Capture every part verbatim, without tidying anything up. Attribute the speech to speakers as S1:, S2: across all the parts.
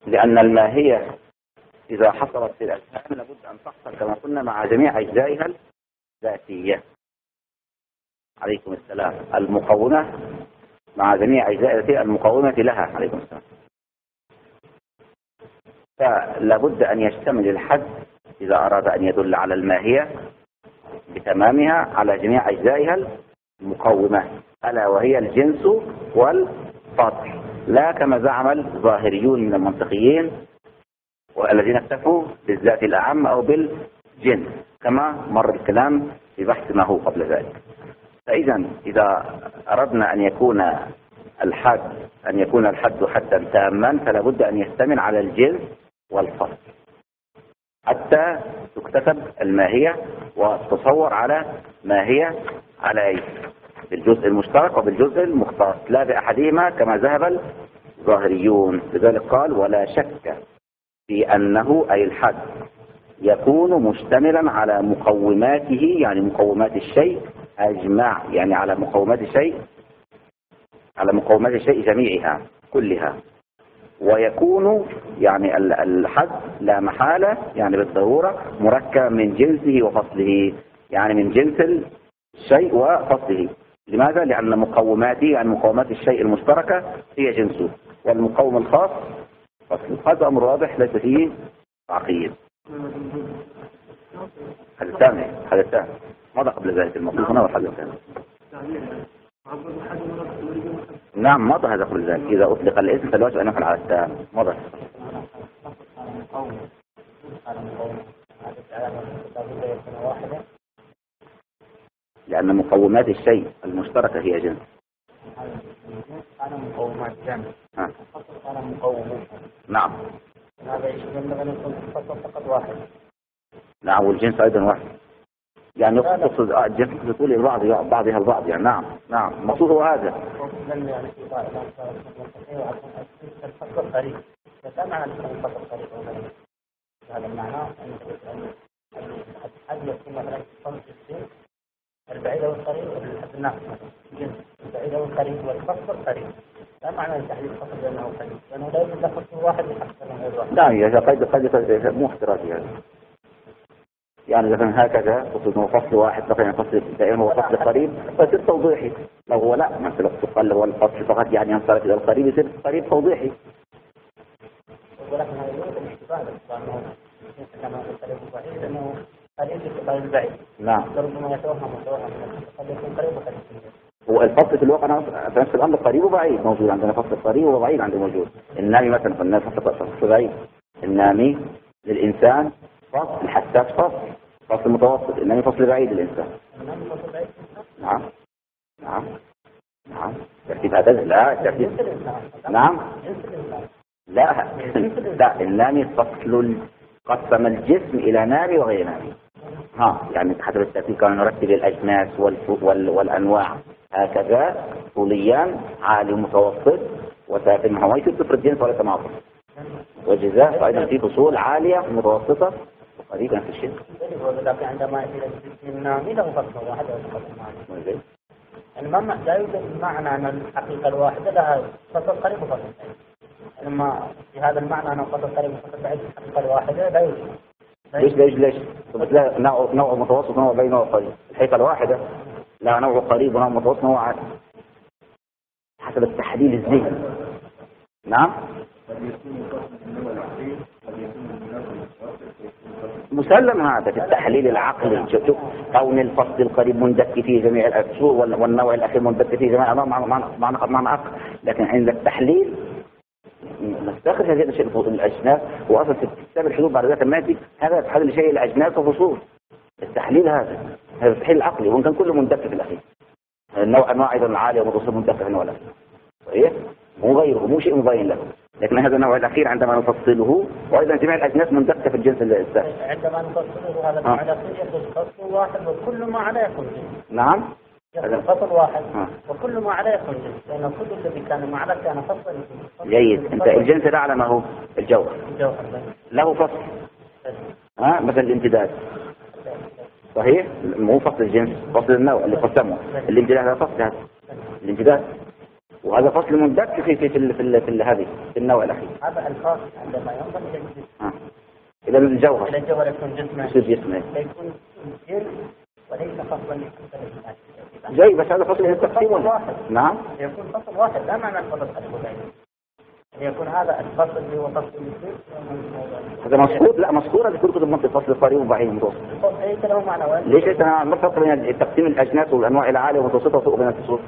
S1: لأن الماهية إذا حصلت في الأجسام لابد أن تحصل كما قلنا مع جميع أجزائها الذاتية. عليكم السلام. المقومة مع جميع أجزائها المقومة لها. عليكم السلام. فلابد أن يشتمل الحد إذا أراد أن يدل على الماهية بتمامها على جميع أجزائها المقومة، ألا وهي الجنس والفصل، لا كما زعم الظاهريون من المنطقيين والذين اكتفوا بالذات الأعم أو بالجنس كما مر الكلام في بحث ما هو قبل ذلك. فإذا إذا أردنا أن يكون الحد أن يكون الحد حدا تاما فلا بد أن يشتمل على الجنس والفصل حتى تكتسب الماهية وتصور على ماهية على أي بالجزء المشترك وبالجزء المختص لا بأحدهما كما ذهب الظاهريون. لذلك قال ولا شك في أنه أي الحد يكون مشتملا على مقوماته، يعني مقومات الشيء أجمع، يعني على مقومات الشيء على مقومات الشيء جميعها كلها، ويكون يعني الحد لا محالة يعني بالضرورة مركب من جنسه وفصله، يعني من جنس الشيء وفصله. لماذا؟ لأن مقوماته يعني مقومات الشيء المشتركة هي جنسه، والمقوم الخاص فصله. هذا أمر واضح ليس فيه تعقيد. هذا الثاني هذا الثاني ماذا قبل ذلك المطلوب هنا والحد الثاني. نعم مضى هذا قبل ذلك. إذا أطلق الاسم فالواجب أن يفعل على التام. مضى. لأن مقومات الشيء المشتركة هي جنس.
S2: أنا مقومات جنس.
S1: ها.
S2: أنا مقوم.
S1: نعم.
S2: هذا يشمل أن يكون فقط واحد.
S1: نعم والجنس أيضا واحد. يعني يقصد الجنس بطول البعض بعضها البعض يعني. نعم نعم المقصود هو هذا.
S2: يعني في بعض الفصل القريب. فما معنى الفصل القريب؟ هذا المعنى أن الحد يكون مثلا فصل الجنس البعيد والقريب والحد الناقص مثلا الجنس البعيد والقريب والفصل القريب. لا معنى تحديد الفصل بأنه قريب لأنه لا يوجد فصل واحد يحصل من غير واحد.
S1: لا يا قيد قيد مو احترازي هذا. يعني إذا كان هكذا تقصد هو فصل واحد مثلا فصل دائما هو فصل قريب فيصير توضيحي. لو هو لا مثلا تقل هو الفصل فقط يعني ينصرف إلى القريب يصير قريب توضيحي.
S2: ولكن هذا يوجد الاشتباه لأنه كما قلت بعيد أنه قريب يقبل البعيد.
S1: نعم.
S2: ربما يتوهم وتوهم قد يكون قريب وقريب.
S1: هو الفصل في الواقع في نفس الأمر قريب وبعيد موجود عندنا فصل قريب وبعيد عنده موجود. النامي مثلا قلنا فصل فصل بعيد. النامي للإنسان فصل الحساس فصل فصل متوسط. النامي فصل بعيد للإنسان.
S2: النامي فصل بعيد.
S1: نعم نعم نعم ترتيب هذا لا ترتيب. نعم لا لا النامي فصل قسم الجسم إلى نامي وغير نامي. ها يعني حسب الترتيب كان نرتب الأجناس وال والأنواع هكذا طوليا عالي ومتوسط وسافل ما هو يصير صفر الجنس ولا تماطل وجزاء أيضا في فصول عالية متوسطة وقريبا في الشيء.
S2: ولكن عندما يأتي الجسم النامي له فصل واحد أو فصل واحد. يعني ما لا يوجد معنى أن الحقيقة الواحدة لها فصل قريب وفصل بعيد. لما في هذا المعنى أن فصل قريب وفصل بعيد الحقيقة الواحدة لا يوجد.
S1: ليش ليش ليش؟ بتلاقي نوع نوع متوسط نوع بين نوع قريب. الحقيقة الواحدة لا نوع قريب ونوع متوسط نوع عالي حسب التحليل الذهني. نعم مسلم هذا في التحليل العقلي. شوف كون الفصل القريب مندك فيه جميع الأجزاء والنوع الأخير مندك فيه جميع الأنواع معنى معنى معنى أخر. لكن عند التحليل نستخرج هذه الأشياء الأجناس وأصل في كتاب الحدود بعد ذلك الماتي هذا تحليل شيء الأجناس وفصول. التحليل هذا هذا التحليل العقلي وإن كان كله مندك في الأخير. النوع أنواع أيضا عالية ومتوسط مندك في النوع الأخير. صحيح؟ مو غيره مو شيء مبين له. لكن هذا النوع الأخير عندما نفصله وأيضا جميع الأجناس مندكة في الجنس الثاني.
S2: عندما نفصله هذا النوع الأخير يكون فصل واحد وكل ما عليه يكون جنس.
S1: نعم.
S2: يكون فصل واحد آه. وكل ما عليه يكون جنس لأن كل الذي كان ما عليه كان فصل.
S1: جيد. أنت الجنس الأعلى ما هو الجوهر.
S2: الجوهر
S1: له فصل. ها مثل الامتداد. صحيح؟ مو فصل الجنس فصل النوع اللي قسمه. الامتداد هذا فصل هذا الامتداد وهذا فصل مندك في في في, في, في هذه في النوع الأخير.
S2: هذا الفاصل عندما ينضم إلى الجسم
S1: آه. إلى الجوهر
S2: إلى الجوهر يكون جسمه
S1: يصير جسمه
S2: يكون جنس وليس فصلا لحسن
S1: جاي بس هذا فصل التقسيم
S2: واحد.
S1: نعم
S2: يكون فصل واحد لا معنى الفصل القريب وبعيد. يكون هذا الفصل اللي هو فصل الجسم
S1: هذا مسقوط لا مسقوط هذا كل كتب منطق فصل القريب وبعيد متوسط.
S2: ليس له معنى واحد.
S1: ليش ليس ما فرق بين تقسيم الأجناس والأنواع إلى عالية ومتوسطة وفوق بين الفصول؟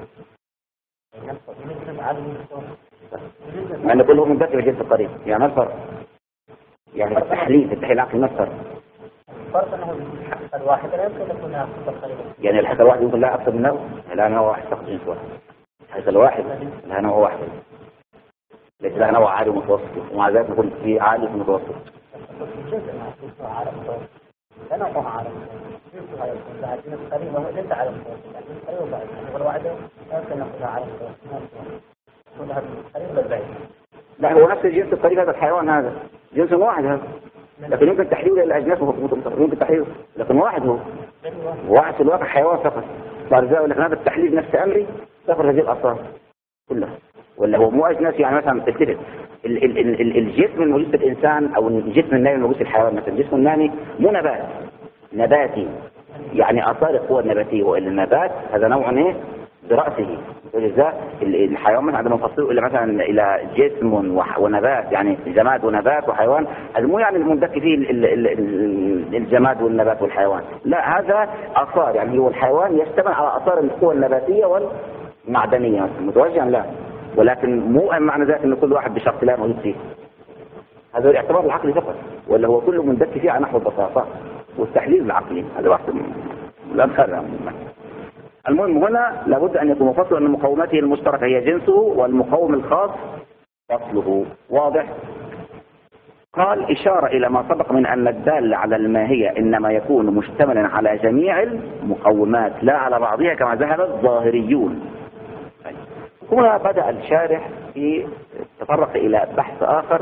S1: لأن كله مندرج في الجنس القريب يعني ما الفرق؟ يعني التحليل التحليل العقلي ما الفرق؟
S2: الفرق أنه الحقيقة الواحدة لا يمكن أن تكون لها قصة قريبة.
S1: يعني الحقيقة الواحدة يمكن لها أكثر من نوع؟ لا نوع واحد فقط جنس واحد. الحقيقة الواحد لها نوع واحد. ليس لها نوع عالي ومتوسط ومع ذلك نقول في عالي ومتوسط.
S2: الجنس ما يكون عالي ومتوسط. لا نوع عالي ومتوسط. يكون لها جنس قريبة وليس عالي ومتوسط. يعني جنس قريبة وبعيد. الواحدة يمكن أن يكون لها عالي ومتوسط. يكون لها قريب والبعيد. لا
S1: هو نفس الجنس القريب هذا الحيوان هذا جنس واحد هذا لكن يمكن تحليله الى الاجناس يمكن تحليله لكن واحد هو واحد في الواقع حيوان فقط بعد ذلك لكن هذا التحليل نفس امري تخرج هذه الاثار كلها ولا هو مو اجناس يعني مثلا تختلف ال ال ال ال الجسم الموجود في الانسان او الجسم النامي الموجود في الحيوان مثلا الجسم النامي مو نبات نباتي يعني اثار القوى النباتيه والا النبات هذا نوع ايه برأسه الحيوان مثلا عندما نفصله إلى مثلا إلى جسم ونبات يعني جماد ونبات وحيوان هذا مو يعني المندك فيه الجماد والنبات والحيوان لا هذا آثار يعني هو الحيوان يشتمل على آثار القوى النباتية والمعدنية متوجها لا ولكن مو معنى ذلك أن كل واحد بشرط لا موجود فيه هذا الاعتبار العقلي فقط ولا هو كله مندك فيه على نحو البساطة والتحليل العقلي هذا واحد لا نخرج المهم هنا لابد أن يكون مفصل أن مقوماته المشتركة هي جنسه والمقوم الخاص فصله واضح قال إشارة إلى ما سبق من أن الدال على الماهية إنما يكون مشتملا على جميع المقومات لا على بعضها كما ذهب الظاهريون هنا بدأ الشارح في تطرق إلى بحث آخر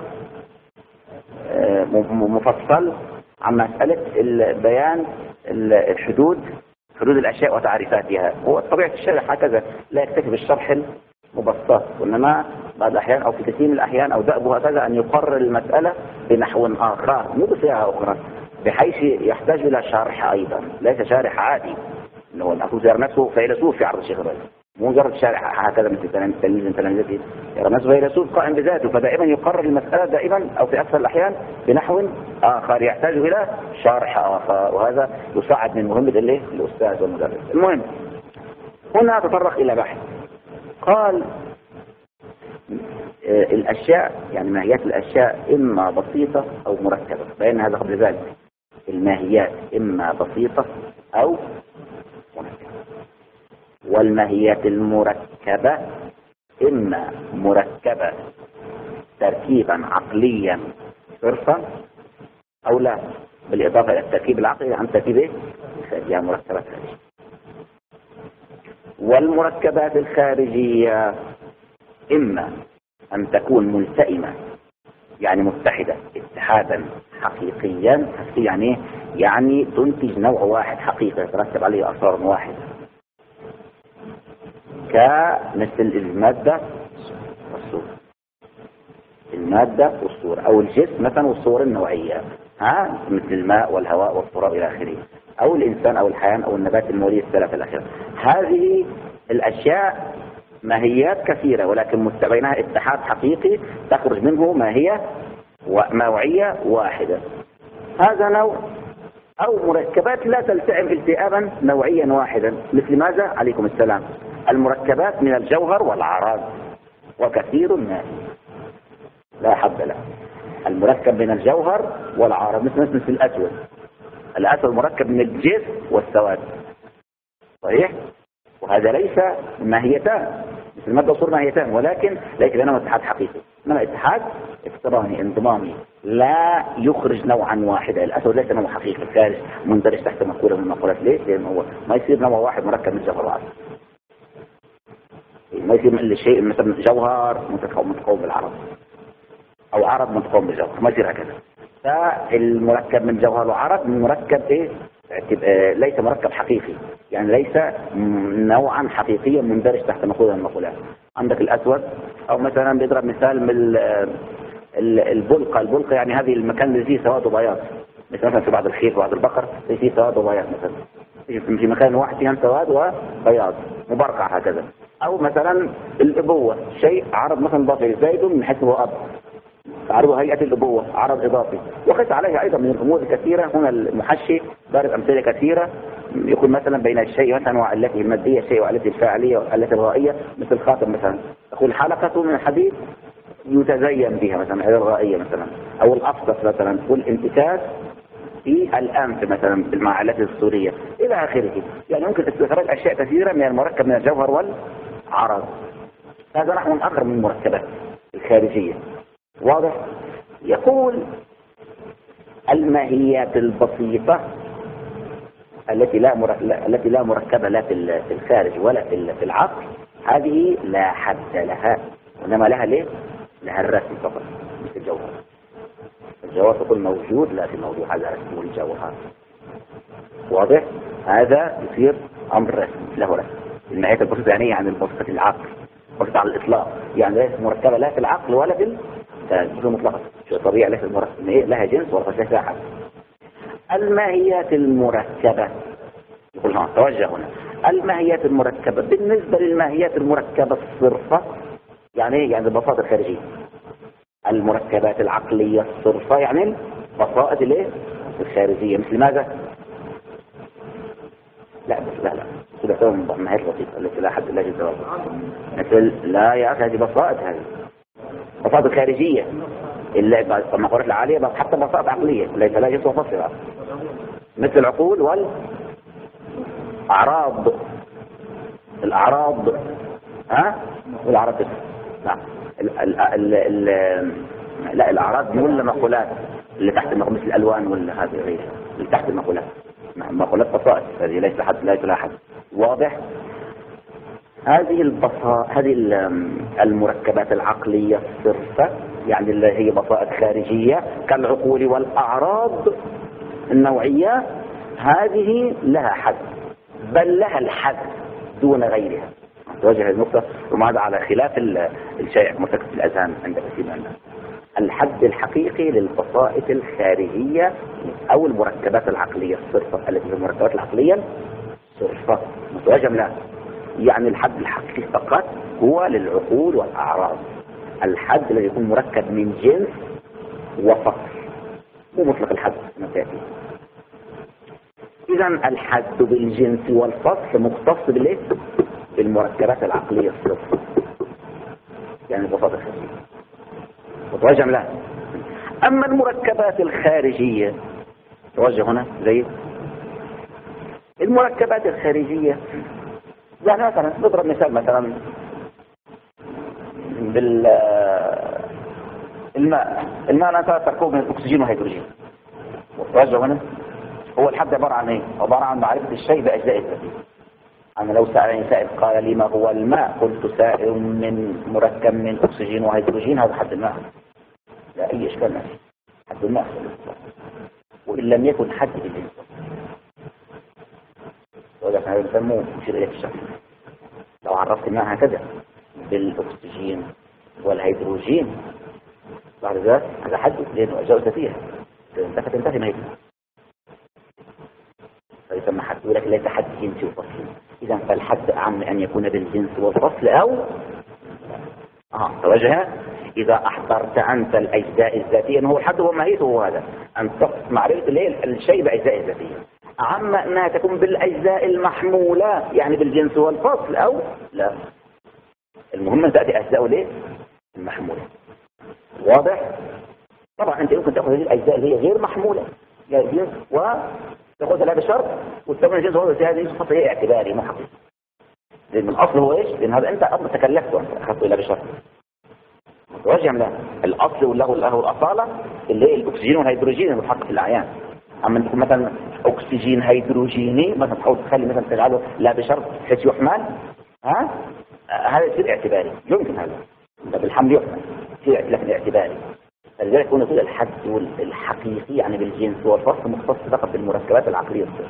S1: مفصل عن مسألة بيان الحدود حدود الأشياء وتعريفاتها هو طبيعة الشارح هكذا لا يكتفي بالشرح المبسط وإنما بعض الأحيان أو في كثير من الأحيان أو دأبه هكذا أن يقرر المسألة بنحو آخر مو بصيغة أخرى بحيث يحتاج إلى شارح أيضا ليس شارح عادي إنه الأخو زار نفسه فيلسوف في عرض الشيخ الرئيس مو مجرد شارح هكذا مثل تلميذ من تلاميذته يرى نفسه فيلسوف قائم بذاته فدائما يقرر المسألة دائما أو في أكثر الأحيان بنحو آخر يحتاج إلى شارح آخر وهذا يساعد من مهمة اللي الأستاذ والمدرس المهم هنا تطرق إلى بحث قال آه الأشياء يعني ماهيات الأشياء إما بسيطة أو مركبة بين هذا قبل ذلك الماهيات إما بسيطة أو مركبة والماهيات المركبة إما مركبة تركيبا عقليا صرفا أو لا بالإضافة إلى التركيب العقلي عن تركيب خارجية مركبات خارجية والمركبات الخارجية إما أن تكون ملتئمة يعني متحدة اتحادا حقيقيا يعني يعني تنتج نوع واحد حقيقي يترتب عليه أثار واحدة كمثل المادة والصورة المادة والصورة أو الجسم مثلا والصور النوعية ها مثل الماء والهواء والتراب إلى آخره أو الإنسان أو الحيوان أو النبات المولي الثلاثة الأخيرة هذه الأشياء ماهيات كثيرة ولكن بينها اتحاد حقيقي تخرج منه ماهية ونوعية واحدة هذا نوع أو مركبات لا تلتئم التئاما نوعيا واحدا مثل ماذا عليكم السلام المركبات من الجوهر والعرض وكثير منها لا حد له المركب من الجوهر والعرض مثل مثل الأسود الأسود مركب من الجسم والسواد صحيح وهذا ليس ماهيتان مثل المادة والصورة ماهيتان ولكن ليس بينهما اتحاد حقيقي انما اتحاد اقتراني انضمامي لا يخرج نوعا واحدا الأسود ليس نوع حقيقي الخارج مندرج تحت مقولة من المقولات ليش لأنه هو ما يصير نوع واحد مركب من الجوهر والعرض ما يصير من الشيء مثلا جوهر متقوم بالعرض او عرض متقوم بالجوهر ما يصير هكذا فالمركب من جوهر وعرض من مركب ايه ليس مركب حقيقي، يعني ليس نوعا حقيقيا مندرج تحت مقولة من المقولات. عندك الأسود، أو مثلا بيضرب مثال من البلقة. البلقة يعني هذه المكان اللي فيه سواد وبياض، مثلا في بعض الخيل وبعض البقر فيه سواد وبياض، مثلا في مكان واحد فيها سواد وبياض مبرقع هكذا. أو مثلا الأبوة، شيء عرض مثلا ضافي، زيد من حيث هو أب، عرض هيئة الأبوة عرض إضافي. وقس عليها أيضا من الأمور الكثيرة. هنا المحشي ضارب أمثلة كثيرة، يكون مثلا بين الشيء مثلا وعلته المادية، الشيء وعلته الفاعلية وعلته الغائية، مثل الخاتم مثلا تقول حلقة من حديد يتزين بها مثلا الغائية مثلا. أو الأفضل مثلا تقول انتكاس في الأنف مثلا بالمعالات السورية إلى آخره. يعني ممكن استخراج أشياء كثيرة من المركب من الجوهر والعرض. هذا نحو آخر من المركبات الخارجية. واضح؟ يقول الماهيات البسيطة التي لا مركب التي لا مركبة لا في الخارج ولا في العقل، هذه لا حد لها، وإنما لها ليه؟ لها الرسم فقط، مثل الجوهر. الجوهر تكون موجود لا في موضوع، هذا رسم الجوهر. واضح؟ هذا يصير أمر رسم له رسم. الماهيات البسيطة يعني عن البسيطة العقل، بسيطة على الإطلاق، يعني ليست مركبة لا في العقل ولا في الجزء مطلقا. شيء طبيعي ليس لها جنس ولا لها حد. الماهيات المركبة، يقول ها توجه هنا. الماهيات المركبة بالنسبة للماهيات المركبة الصرفة، يعني يعني البساطة الخارجية. المركبات العقلية الصرفة يعني البساطة الايه؟ الخارجية. مثل ماذا؟ لا بس لا لا كلها من الماهيات البسيطة التي لا حد لا جنس ولا مثل لا يا أخي، هذه بساطة، هذه بساطة خارجية. إلا كما قلت العالية بس حتى بساطة عقلية ليس لا جنس وفصل، مثل العقول والأعراض. الأعراض ها والأعراض نعم. ال ال ال ال لا الأعراض دي ولا مقولات اللي تحت مثل الألوان ولا هذه غير اللي تحت المقولات. مقولات بسائط هذه ليس لحد لا تلاحظ. واضح؟ هذه البساط هذه المركبات العقلية الصرفة يعني اللي هي بسائط خارجية كالعقول والأعراض النوعية، هذه لها حد، بل لها الحد دون غيرها. توجه النقطة وماذا على خلاف الشائع مرتكب في الأذهان عند كثير من الناس. الحد الحقيقي للبسائط الخارجية أو المركبات العقلية الصرفة التي هي المركبات العقلية الصرفة متوجه لا، يعني الحد الحقيقي فقط هو للعقول والأعراض، الحد الذي يكون مركب من جنس وفصل، مو مطلق الحد كما تأتي. إذا الحد بالجنس والفصل مختص بالإيه؟ بالمركبات العقلية الصرفة، يعني البساطة الخارجية متوجه لا. أما المركبات الخارجية توجه هنا زي المركبات الخارجية، يعني مثلا نضرب مثال مثلا بالماء. الماء لا تركوب من الأكسجين والهيدروجين. والتوجه هنا هو الحد عبارة عن ايه؟ عبارة عن معرفة الشيء بأجزاء الذاتية. أنا لو سألني سائل قال لي ما هو الماء، قلت سائل من مركب من أكسجين وهيدروجين، هذا حد الماء لا أي إشكال ما فيه، حد الماء. وإن لم يكن حد الجنس، ولكن هذا يسموه مشير إليه الشخص. لو عرفت الماء هكذا بالأكسجين والهيدروجين بعد ذلك هذا حد، لأنه أجزاء ذاتية تنتهي تنتهي ما هي فيسمى حد، ولكن ليس حد جنسي وفصلي. إذا فالحد أعم أن يكون بالجنس والفصل أو آه توجه. إذا أحضرت أنت الأجزاء الذاتية أنه الحد هو ماهيته هو هذا، أن تقصد معرفة الشيء بأجزاء الذاتية، أعم أنها تكون بالأجزاء المحمولة يعني بالجنس والفصل أو لا. المهم أن تأتي أجزاء ليه؟ المحمولة. واضح؟ طبعا أنت يمكن تأخذ هذه الأجزاء اللي هي غير محمولة جنس وتأخذها لا بشرط، وتستخدم الجنس هو هذه الفصل هي اعتباري مو حقيقي. لأن الأصل هو إيش؟ لأن هذا أنت أمر تكلفت وأنت أخذته إلا بشرط. متوجه لا، الأصل وله له الأصالة اللي هي الأكسجين والهيدروجين المتحقق في الأعيان. أما أنت مثلا أكسجين هيدروجيني مثلا تحاول تخلي مثلا تجعله لا بشرط بحيث يحمل، ها هذا يصير اعتباري، يمكن هذا ده بالحمل يحمل يصير لكن اعتباري. فلذلك يكون يقول الحد الحقيقي يعني بالجنس والفصل مختص فقط بالمركبات العقلية الصرف.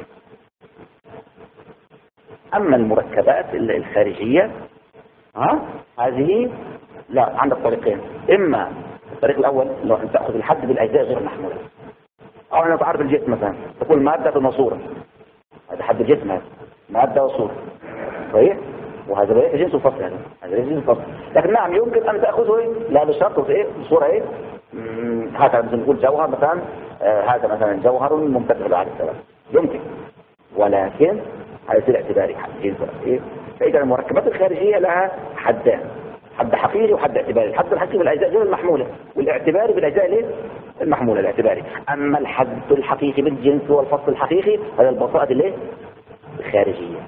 S1: أما المركبات الخارجية ها هذه لا، عندك طريقين. إما الطريق الأول لو أن تأخذ الحد بالأجزاء غير محمولة، أو أن تعرف الجسم مثلا تقول مادة وصورة، هذا حد الجسم، هذا مادة وصورة صحيح، وهذا بقى جنس وفصل، هذا هذا جنس وفصل. لكن نعم يمكن أن تأخذه إيه؟ لا بشرط إيه صورة إيه هذا مثلا نقول جوهر مثلا، آه هذا مثلا جوهر ممتد على الثلاث يمكن، ولكن هذا يصير اعتباري حد جنس إيه. فإذا المركبات الخارجية لها حدان، حد حقيقي وحد اعتباري. الحد الحقيقي بالاجزاء غير المحموله، والاعتباري بالاجزاء ليه المحموله الاعتباري. اما الحد الحقيقي بالجنس والفصل الحقيقي هذا البساطه الايه الخارجيه.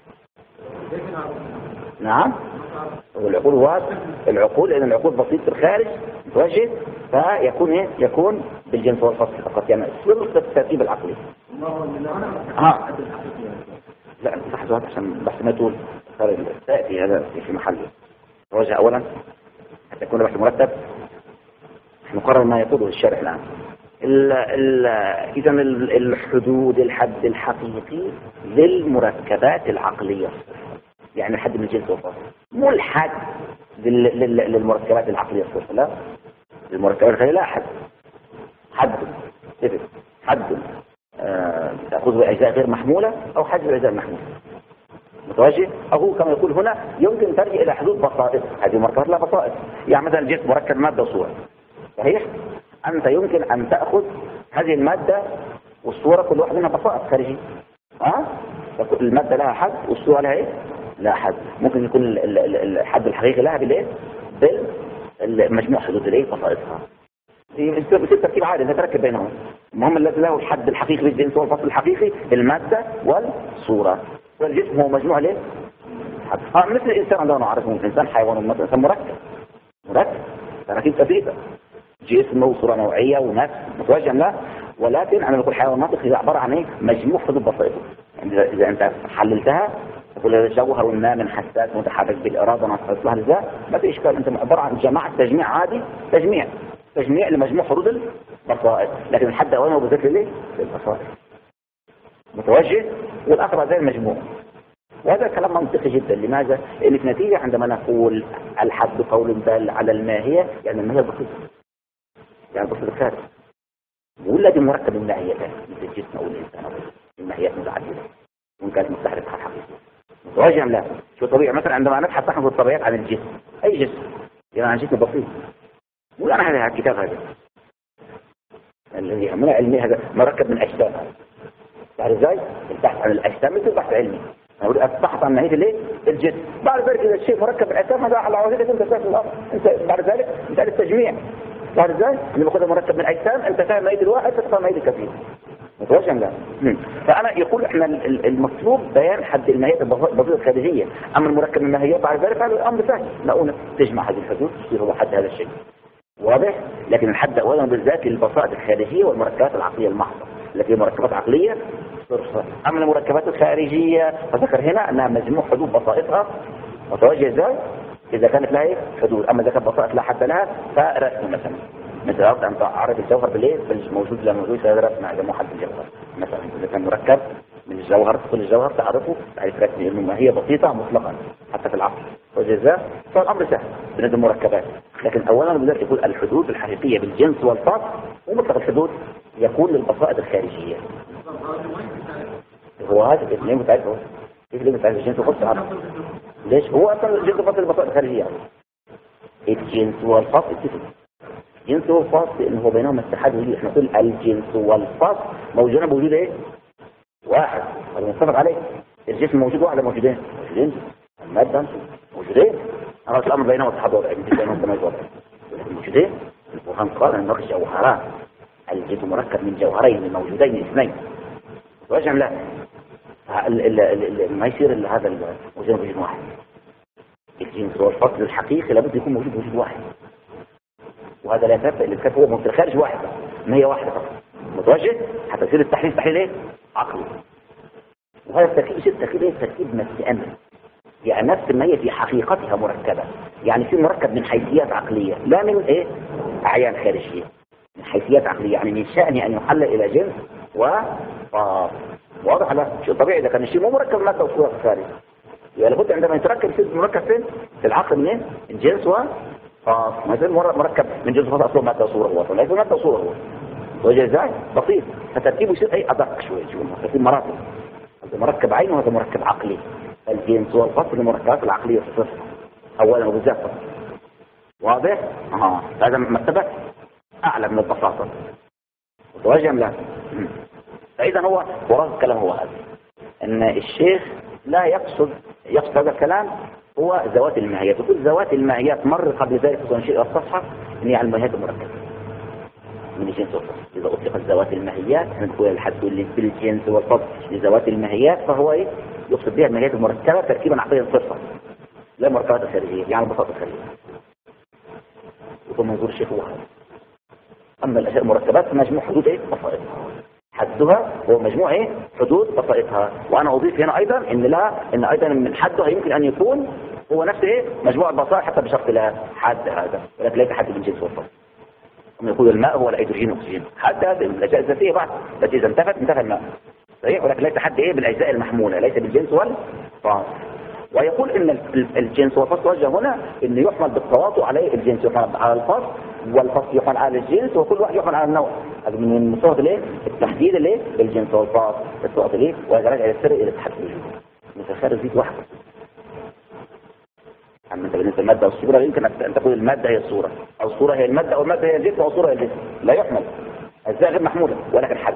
S1: نعم والعقول هو العقول لان العقول بسيط في الخارج متوجه، فيكون ايه يكون بالجنس والفصل فقط، يعني صرف الترتيب العقلي. ها لا انت تحت هذا عشان بحث ما تقول تاتي هذا في محله. وجه اولا حتى يكون بحث مرتب نقرر ما يقوله الشارح الان. اذا الحدود الحد الحقيقي للمركبات العقليه، يعني الحد من الجنس والفصل، مو الحد للمركبات العقليه الصرف، لا المركبات العقليه لا حد حد كده حد آه تاخذ باجزاء غير محموله او حد باجزاء محموله متوجه، أو كما يقول هنا يمكن ترجع إلى حدود بسائط. هذه مركبات لا بسائط، يعني مثلا جسم مركب مادة وصورة صحيح، أنت يمكن أن تأخذ هذه المادة والصورة كل واحد منها بسائط خارجي، ها أه؟ المادة لها حد والصورة لها إيه؟ لا حد. ممكن يكون الحد الحقيقي لها بالإيه؟ بالمجموع حدود الإيه بسائطها. يصير تركيب عادي انت تركب بينهم. المهم الذي له الحد الحقيقي بالجنس والفصل الحقيقي المادة والصورة، والجسم هو مجموع ليه؟ اه مثل الانسان عندنا نعرفه الانسان حيوان مثلا انسان مركب مركب تركيب كثيرة، جسم وصورة نوعية ونفس متوجه له، ولكن انا بقول حيوان منطقي هي عبارة عن ايه؟ مجموع حدود بسيطة. يعني اذا انت حللتها تقول الجوهر ما من حساس متحرك بالاراده نصحص لها لذا ما في اشكال، انت عبارة عن جماعة تجميع عادي، تجميع تجميع لمجموع حدود البسائط، لكن الحد اولا وبذكر ليه؟ للبسائط متوجه، والاخر زي المجموع. وهذا كلام منطقي جدا. لماذا؟ لان في نتيجة عندما نقول الحد قول دال على الماهية، يعني الماهية بسيطة، يعني بسيطة الخارج، والذي مركب من ماهيتين مثل الجسم او الانسان او الماهيات متعددة وان كانت مستحدثة حقيقية متوجه. لا شو طبيعي مثلا عندما نبحث نحن في الطبيعات عن الجسم، اي جسم يعني عن جسم بسيط، وأنا هذا الكتاب هذا الذي يهمنا علمي هذا مركب من أجسام. تعرف ازاي؟ البحث عن الأجسام مثل البحث العلمي، أنا البحث عن نهاية الايه؟ الجسم. بعد ذلك إذا الشيء مركب من الأجسام هذا على عوزية أنت تسافر الأمر، أنت بعد ذلك أنت على التجميع. تعرف ازاي؟ لما أخذ مركب من أجسام أنت فاهم نهاية الواحد تفهم نهاية الكثير. متوجه لا؟ فأنا يقول إحنا المطلوب بيان حد الماهيات البسيطة الخارجية، أما المركب من الماهيات بعد ذلك هذا الأمر سهل، نقول تجمع هذه الحدود تصير هو حد هذا الشيء. واضح؟ لكن الحد اولا بالذات للبسائط الخارجيه والمركبات العقليه المحضه التي هي مركبات عقليه صرفه. اما المركبات الخارجيه فذكر هنا انها مجموع حدود بسائطها متوجه ازاي؟ اذا كانت لها حدود، اما اذا كانت بسائط لا حد لها فرسم مثلا مثل أردت أن تعرف الجوهر بالإيه؟ بالموجود لا موجود فيدرس مع جمع حد الجوهر مثلا إذا كان مركب من الجوهر تدخل الجوهر تعرفه تعرف رسمي إنه ما هي بسيطة مطلقا حتى في العقل وجزاء، فالأمر سهل بالنسبة للمركبات. لكن أولا بدأت يقول الحدود الحقيقية بالجنس والفصل ومطلق الحدود يكون للبسائط الخارجية. هو هذا الاثنين متعرفه كيف اللي متعرف الجنس والفصل عارف ليش؟ هو أصلا الجنس والفصل البسائط الخارجية الجنس والفصل كيف الجنس والفصل إنه هو بينهم اتحاد وجودي. احنا نقول الجنس والفصل موجودين بوجود ايه؟ واحد، هذا متفق عليه. الجسم موجود واحد موجودين موجودين المادة موجودين، أنا الأمر بينهم اتحاد وضعي مثل بينهم تميز وضعي موجودين. البرهان قال أن نقش جوهران، الجسم مركب من جوهرين من موجودين اثنين وجه لا ما يصير هذا الموجود بوجود واحد. الجنس والفصل الحقيقي لابد يكون موجود بوجود واحد، وهذا لا يتفق اللي كان هو من الخارج واحدة ما هي واحدة فقط متوجه حتى يصير التحليل تحليل ايه؟ عقلي. وهذا التركيب يصير تركيب ايه؟ تركيب نفسي أمر، يعني نفس ما هي في حقيقتها مركبة، يعني في مركب من حيثيات عقلية لا من ايه؟ أعيان خارجية من حيثيات عقلية، يعني من شأنه أن يحلل إلى جنس وفاص. واضح؟ لا شيء طبيعي إذا كان الشيء مو مركب مادة وصورة في الخارج، يعني لابد عندما يتركب يصير مركب فين؟ في العقل منين؟ من جنس وفاص. ما يصير مركب من جنس وفاص أصله مادة وصورة هو، وليس مادة وصورة هو. وجه ازاي؟ بسيط، فتركيبه يصير أي أدق شوية، شو ترتيب مراتب. هذا مركب عيني وهذا مركب عقلي. الجنس والفصل المركبات العقلية في الصفر أولا وبالذات. واضح؟ اه هذا مرتبة أعلى من البساطة. متوجه لا؟ فإذا هو وراء الكلام هو هذا، أن الشيخ لا يقصد يقصد هذا الكلام هو ذوات الماهيات، وكل ذوات الماهيات مر قبل ذلك في شيء الصفحة أن هي على الماهيات المركبة من الجنس والفصل. إذا أطلقت ذوات الماهيات نقول الحد اللي بالجنس والفصل لذوات الماهيات فهو إيه؟ يقصد بها الماهيات المركبة تركيبا عقليا صفة، لا مركبات الخارجية، يعني البساطة الخارجية. وكل منظور الشيخ هو هذا. أما الأشياء المركبات فمجموع حدود إيه؟ بسائطها. حدها هو مجموع إيه؟ حدود بسائطها. وأنا أضيف هنا أيضا إن لا إن أيضا من حدها يمكن أن يكون هو نفسه إيه؟ مجموع البسائط حتى بشرط لا حد هذا، ولكن ليس حد بالجنس والفصل. هم يقول الماء هو الهيدروجين والأكسجين، حد هذه الأشياء الذاتية بعد، بس إذا انتفت انتفى الماء. صحيح؟ ولكن ليس حد إيه؟ بالأجزاء المحمولة، ليس بالجنس والفصل. ويقول ان الجنس والفصل وجه هنا ان يحمل بالتواطؤ عليه، الجنس يحمل على الفصل والفصل يحمل على الجنس وكل واحد يحمل على النوع. هذا من صوت الايه؟ التحديد الايه؟ بالجنس والفصل الصوت الايه؟ وهذا راجع للسر الى التحديد الوجود. مثل خارج زيت واحد. اما انت بالنسبه للماده والصوره يمكن ان تقول الماده هي الصوره او الصوره هي الماده او الماده هي الجسم او الصوره هي الجسم، لا يحمل. اجزاء غير محموله ولكن حد.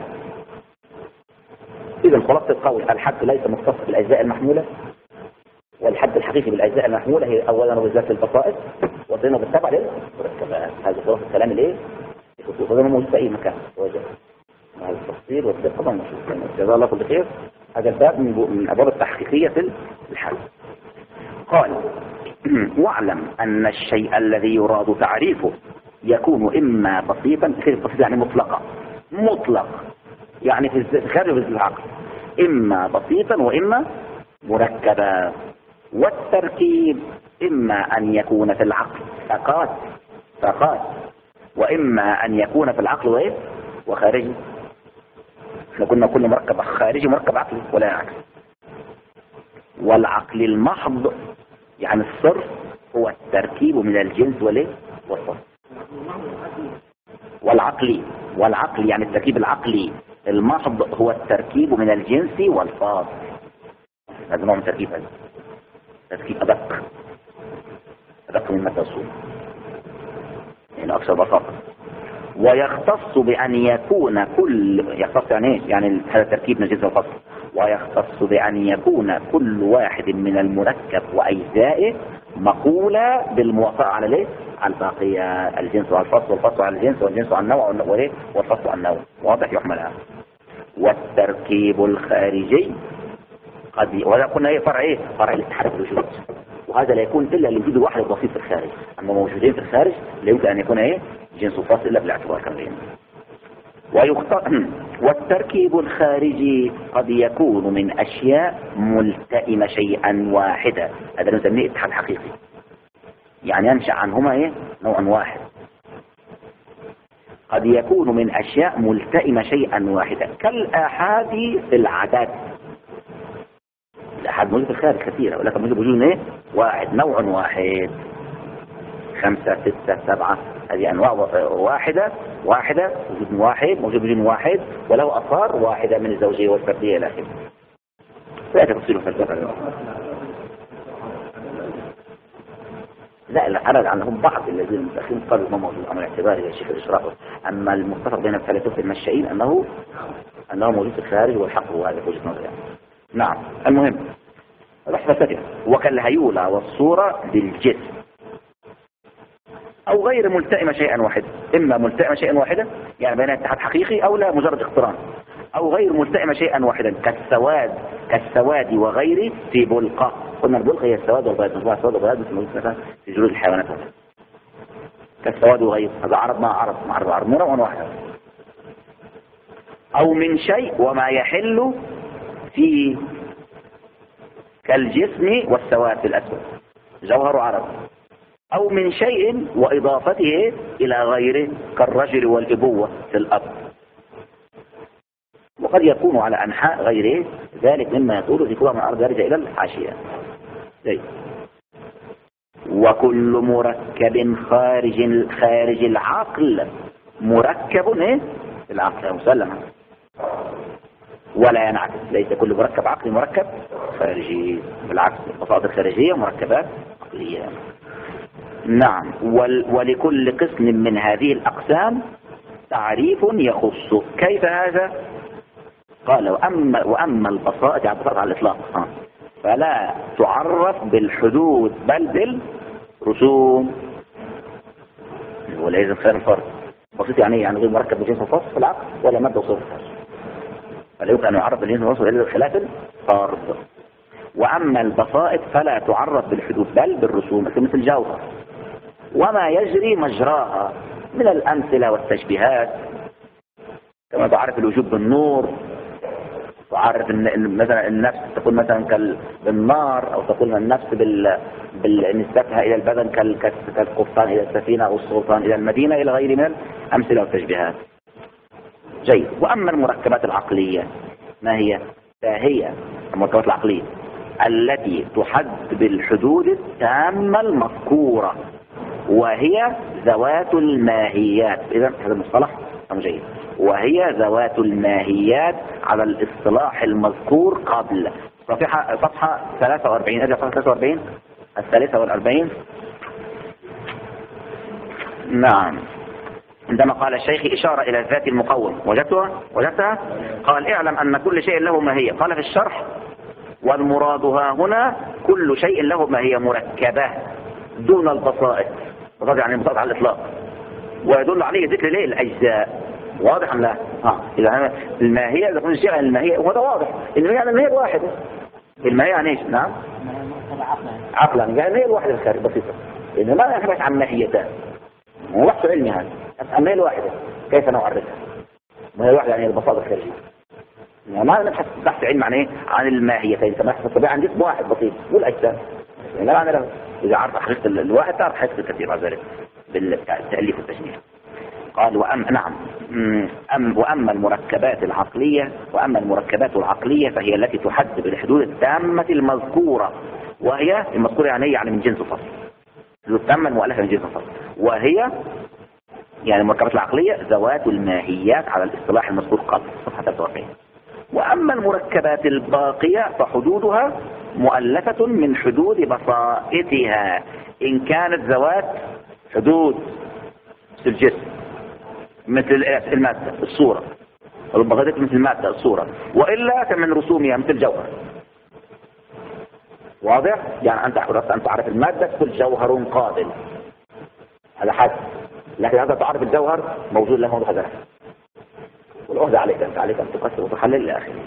S1: اذا خلاصه القول الحد ليس مختص بالاجزاء المحموله، والحد الحقيقي بالاجزاء المحموله هي اولا وبالذات البسائط وثانيا بالتبع للمركبات. هذا خلاص الكلام الايه؟ هذا موجود في اي مكان وجه هذا التفصيل والدقه طبعا مشهور. جزاه الله كل خير. هذا الباب من ابواب التحقيقيه في الحل. قال واعلم ان الشيء الذي يراد تعريفه يكون اما بسيطا، كيف بسيط يعني مطلقا، مطلق يعني في خارج العقل، اما بسيطا واما مركبا. والتركيب إما أن يكون في العقل فقط فقط وإما أن يكون في العقل وإيه؟ وخارجي. احنا كنا كل مركب خارجي مركب عقلي ولا عكس. والعقل المحض يعني الصرف هو التركيب من الجنس والإيه؟ والفصل. والعقلي والعقل يعني التركيب العقلي المحض هو التركيب من الجنس والفصل. هذا نوع من التركيب، هذا تركيب أدق أدق من مادة الصورة يعني أكثر بساطة. ويختص بأن يكون كل يختص يعني يعني هذا التركيب من الجنس والفصل. ويختص بأن يكون كل واحد من المركب وأجزائه مقولة بالموافقة على ليه؟ على الباقية، الجنس والفصل والفصل على الجنس والجنس على النوع والفصل على النوع. واضح؟ يحملها. والتركيب الخارجي قد ولا قلنا ايه فرع ايه؟ فرع الاتحاد الوجود، وهذا لا يكون الا لوجود واحد بسيط في الخارج. اما موجودين في الخارج لا يمكن ان يكون ايه؟ جنس وفصل الا بالاعتبار كاملين. ويختار والتركيب الخارجي قد يكون من اشياء ملتئمه شيئا واحدا، هذا نسميه اتحاد حقيقي، يعني ينشا عنهما ايه؟ نوع واحد. قد يكون من اشياء ملتئمه شيئا واحدا كالآحاد في العدد. الآحاد موجود في الخارج كثيرة ولكن موجود وجود ايه؟ واحد، نوع واحد. خمسة ستة سبعة هذه انواع واحدة واحدة وجود واحد موجود وجود واحد وله اثار واحدة من الزوجية والفردية الى اخره. لا تفصيل فلسفة. لا العدد عنهم بعض الذين المتأخرين قالوا ما موجود امر اعتباري يا شيخ الاشراق. اما المتفق بين الفلاسفة المشائين انه انه موجود في الخارج والحق هو هذا وجهة نظري. نعم. المهم رحمة ثانية وكالهيولة والصورة بالجسم او غير ملتئمة شيئا واحدا، اما ملتئمة شيئا واحدا يعني بين اتحاد حقيقي او لا مجرد اقتران، او غير ملتئمة شيئا واحدا كالسواد كالسواد وغيره في بلقة. قلنا البلقة هي السواد والبياض، نسمع السواد والبياض موجود مثلا في جلود الحيوانات هذا. كالسواد وغيره هذا عرض مع عرض مع عرض عرض نوع واحد. او من شيء وما يحل فيه كالجسم والسواد الاسود جوهر عرض، أو من شيء وإضافته إلى غيره كالرجل والإبوة في الأب، وقد يكون على أنحاء غيره ذلك مما يطول ذكرها من الأرض يرجع إلى الحاشية. زي. وكل مركب خارج خارج العقل مركب ايه في العقل مسلمة، ولا ينعكس. ليس كل مركب عقلي مركب خارجي، بالعكس البساطة الخارجية مركبات عقلية. نعم. ولكل قسم من هذه الأقسام تعريف يخص. كيف هذا؟ قال وأما, وأما البساطة يعني البساطة على الإطلاق ها. فلا تعرف بالحدود بل بالرسوم. ولازم خير الفرق بسيط يعني يعني غير مركب بجنس الفصل في العقل ولا مادة وصفر، فلا يمكن أن يعرف بالجنس الفصل إلا بخلاف الفرد. وأما البسائط فلا تعرف بالحدود بل بالرسوم مثل الجوهر وما يجري مجراها من الأمثلة والتشبيهات، كما تعرف الوجود بالنور، تعرف ان مثلا النفس تكون مثلا كالنار، او تكون النفس بال بالنسبتها الى البدن كالقفطان الى السفينه او السلطان الى المدينه الى غير من الامثله والتشبيهات. جيد. واما المركبات العقليه ما هي؟ فهي المركبات العقليه التي تحد بالحدود التامه المذكوره وهي ذوات الماهيات. اذا هذا المصطلح جيد. وهي ذوات الماهيات على الاصطلاح المذكور قبل. صفحة صفحة ثلاثة وأربعين. أجل صفحة ثلاثة وأربعين الثالثة والأربعين. نعم. عندما قال الشيخ إشارة إلى الذات المقوم وجدتها وجدتها قال اعلم أن كل شيء له ماهية. قال في الشرح والمرادها هنا كل شيء له ماهية مركبة دون البسائط. بسائط يعني البسائط على الإطلاق، ويدل عليه ذكر ليه الأجزاء. واضح أم لا؟ ها. إذا الماهية إذا كنت شيئا الماهية وهذا واضح. الماهية يعني الماهية الواحدة. الماهية يعني إيش؟ نعم. عقلا يعني الماهية الواحدة الخارج بسيطة. إذا ما نحبش عن ماهيتان. هو بحث علمي هذا. الماهية الواحدة كيف نعرفها؟ الماهية الواحدة يعني البساطة الخارجية. يعني ما نبحث بحث علمي عن إيه؟ عن الماهيتين. كما نحن الطبيعة عن جسم واحد بسيط والأجسام. يعني لا معنى له. إذا عرف حقيقة الواحد تعرف حقيقة الكثير على ذلك بالتأليف والتجميع. قال وأم نعم أم وأما المركبات العقلية وأما المركبات العقلية فهي التي تحد بالحدود التامة المذكورة، وهي المذكورة يعني يعني من جنس الفصل، الحدود التامة المؤلفة من جنس الفصل، وهي يعني المركبات العقلية ذوات الماهيات على الاصطلاح المذكور قبل صفحة ثلاثة وأربعين. وأما المركبات الباقية فحدودها مؤلفة من حدود بسائطها إن كانت ذوات حدود الجسم مثل المادة الصورة، والبغدات مثل المادة الصورة، وإلا كمن رسومها مثل الجوهر. واضح؟ يعني أنت أردت أن تعرف المادة كل جوهر قابل هذا حد، لكن هذا تعرف الجوهر موجود له موضوع هذا، والعهد عليك أنت عليك أن تقسم وتحلل إلى آخره.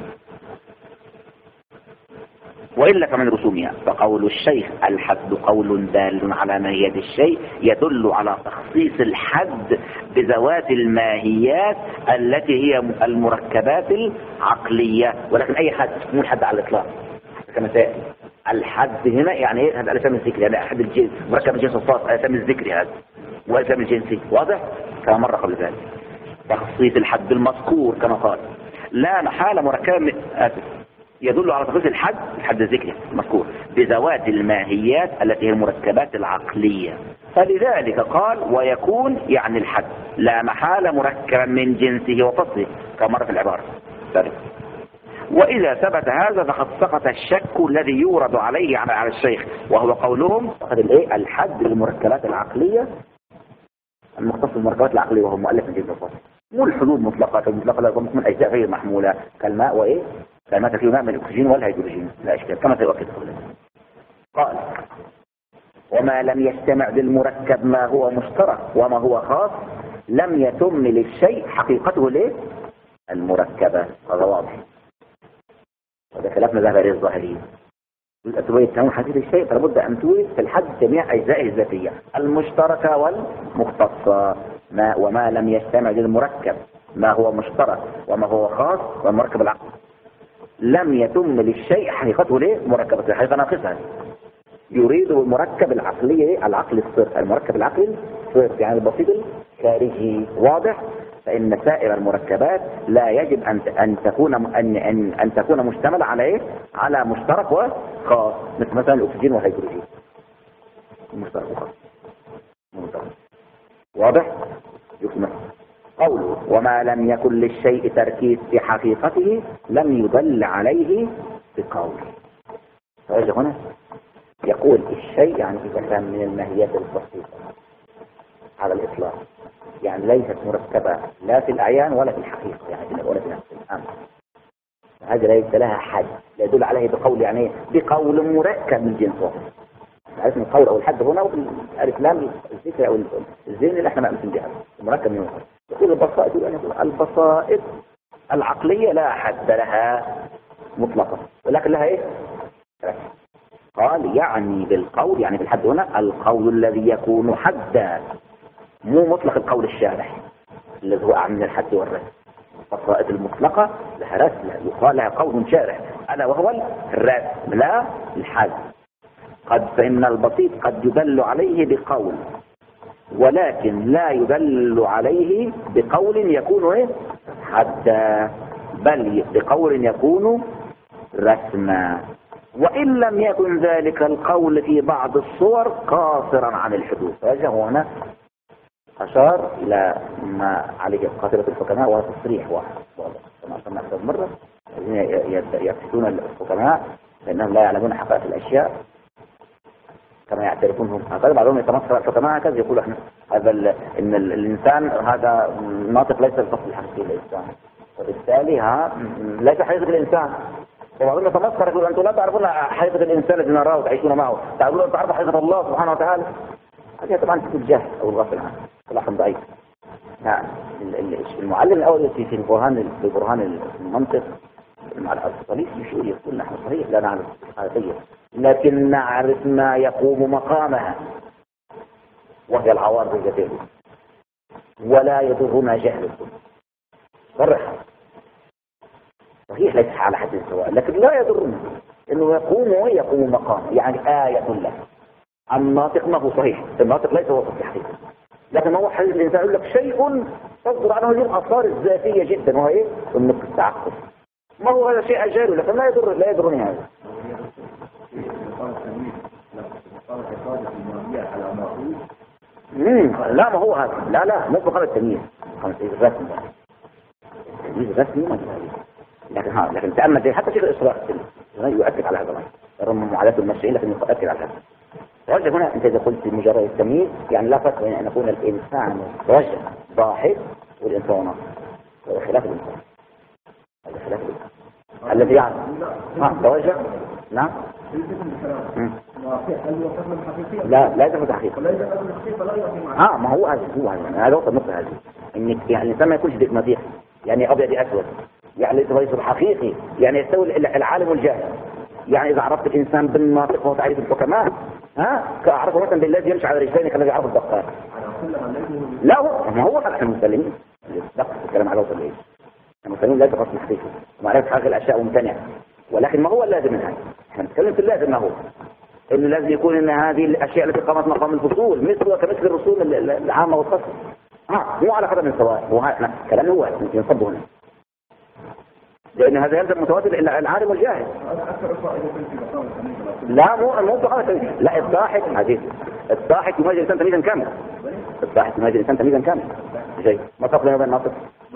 S1: وإلا كمن رسومها. فقول الشيخ الحد قول دال على ماهية الشيء يدل على تخصيص الحد بذوات الماهيات التي هي المركبات العقلية، ولكن أي حد مو الحد على الإطلاق كما سيأتي. الحد هنا يعني ايه؟ هذا الاسم الذكري، يعني احد الجنس مركب الجنس الصاف الاسم الذكري هذا والاسم الجنسي. واضح كما مر قبل ذلك. تخصيص الحد المذكور كما قال لا محالة مركب آسف يدل على تخصيص الحد الحد الذكري المذكور بذوات الماهيات التي هي المركبات العقلية. فلذلك قال ويكون يعني الحد لا محالة مركبا من جنسه وفصله كما مر في العبارة. وإذا ثبت هذا فقد سقط الشك الذي يورد عليه على الشيخ، وهو قولهم الحد للمركبات العقلية المختص بالمركبات العقلية وهو مؤلف من جنس الفصل، مو الحدود مطلقة المطلقة لا من أجزاء غير محمولة كالماء وإيه كالماء فيه ماء من الأكسجين والهيدروجين لا إشكال كما سيؤكد قبل. قال وما لم يجتمع للمركب ما هو مشترك وما هو خاص لم يتم للشيء حقيقته ليه المركبة. هذا واضح، هذا خلافنا ذهب إليه الظاهريين. تبين تمام حقيقة الشيء فلابد أن توجد في الحد جميع أجزائه الذاتية المشتركة والمختصة. ما وما لم يجتمع للمركب ما هو مشترك وما هو خاص والمركب العقل لم يتم للشيء حقيقته ليه مركبة الحقيقة ناقصة. يريد المركب العقلي العقل الصرف، المركب العقلي الصرف يعني البسيط الخارجي. واضح؟ فإن سائر المركبات لا يجب أن أن تكون أن أن أن تكون مشتملة على إيه؟ على مشترك وخاص، مثل مثلا الأكسجين والهيدروجين. مشترك وخاص. مشترك. واضح؟ يكمل قوله: وما لم يكن للشيء تركيز في حقيقته لم يدل عليه بقول. فأجل هنا يقول الشيء يعني إذا كان من الماهيات البسيطة على الإطلاق، يعني ليست مركبة لا في الأعيان ولا في الحقيقة، يعني ولا في نفس الأمر، هذا ليس لها حد لا يدل عليه بقول، يعني بقول مركب من جنس واحد. عرفنا القول أو الحد هنا، وفي الألف لام الذكر أو الزين اللي احنا ما نسمع بها مركب من واحد. يقول البسائط، البسائط العقلية لا حد لها مطلقا، ولكن لها إيه؟ قال يعني بالقول، يعني بالحد هنا القول الذي يكون حدا، مو مطلق القول الشارح الذي هو أعم من الحد والرسم. البسائط المطلقة لها رسم، يقال لها قول شارح، ألا وهو الرسم لا الحد. قد فإن البسيط قد يدل عليه بقول، ولكن لا يدل عليه بقول يكون إيه؟ حدا، بل بقول يكون رسما، وإن لم يكن ذلك القول في بعض الصور قاصرا عن الحدوث. فجاء هنا أشار إلى ما عليه قاطبة الحكماء وهو تصريح واحد كما قلنا أكثر مرة، الذين يفسدون الحكماء لأنهم لا يعلمون حقائق الأشياء كما يعترفونهم. هكذا بعضهم يتمثل الحكماء هكذا يقول احنا هذا ان الإنسان هذا ناطق ليس الفصل الحقيقي للإنسان، وبالتالي ها ليس حقيقة الإنسان. وبعضهم يتمثل يقول أنتم لا تعرفون حقيقة الإنسان الذي نراه وتعيشون معه، تعرفون أن تعرفوا حقيقة الله سبحانه وتعالى. هذه طبعا في الجهل أو الغفل عنه صلاح ضعيف. نعم المعلم الأول في في البرهان في برهان المنطق مع الأصليس يشير يقول نحن صحيح لا نعرف الحقيقية، لكن نعرف ما يقوم مقامها وهي العوارض الجديدة، ولا يضرنا جهلكم. صرح صحيح ليس على حد سواء، لكن لا يضرنا انه يقوم ويقوم مقام، يعني آية له. الناطق ما هو صحيح، الناطق ليس هو صحيح حقيقي، لكن هو حديث الإنسان يقول لك شيء تصدر عنه الآثار الذاتية جدا، وهو ايه؟ النطق التعقل. ما هو هذا شيء أجاري، لكن لا يضر لا يضرني هذا. امم لا ما هو هذا، لا لا مو بقى التمييز، التمييز رسمي، التمييز رسمي، لكن ها لكن تأمل حتى شيخ الإسراء يؤكد على هذا، رغم معاداة المشرعين لكن يؤكد على هذا. رجع هنا انت اذا قلت مجرد التمييز يعني لا فرق بين ان يكون الانسان رجع ضاحك والانسان ناطق، هذا خلاف الانسان، هذا خلاف الانسان الذي يعرف ها توجه. نعم لا لا يدخل حقيقة. اه ما هو هذا هو هذا هذا هو النقطة هذه، ان يعني الانسان ما يكونش ديمقراطي، يعني ابيض اسود، يعني ليس حقيقي، يعني يستوي العالم والجاهل. يعني اذا عرفت الانسان بالناطق وهو تعريف الحكماء، ها كأعرفه مثلا بالذي يمشي على رجلين كالذي يعرف الدقار. لا هو ما هو احنا المسلمين دقق الكلام على وصل ايش، المسلمين لا تقصد حقيقي ومعرفة حق الاشياء ممتنعة، ولكن ما هو اللازم منها، احنا نتكلم في اللازم. ما هو انه لازم يكون ان هذه الاشياء التي قامت مقام الفصول مثل كمثل الرسوم العامة والخاصة، ها مو على قدم سواء. هو احنا كلامنا هو ينصب هنا، لأن هذا يلزم متواتر إلى العالم والجاهل. لا مو مو فقط، لا الضاحك عزيز، الضاحك يميز الإنسان تمييزا كاملا، الضاحك يميز الإنسان تمييزا كاملا. جيد، ما فرق بين الناطق؟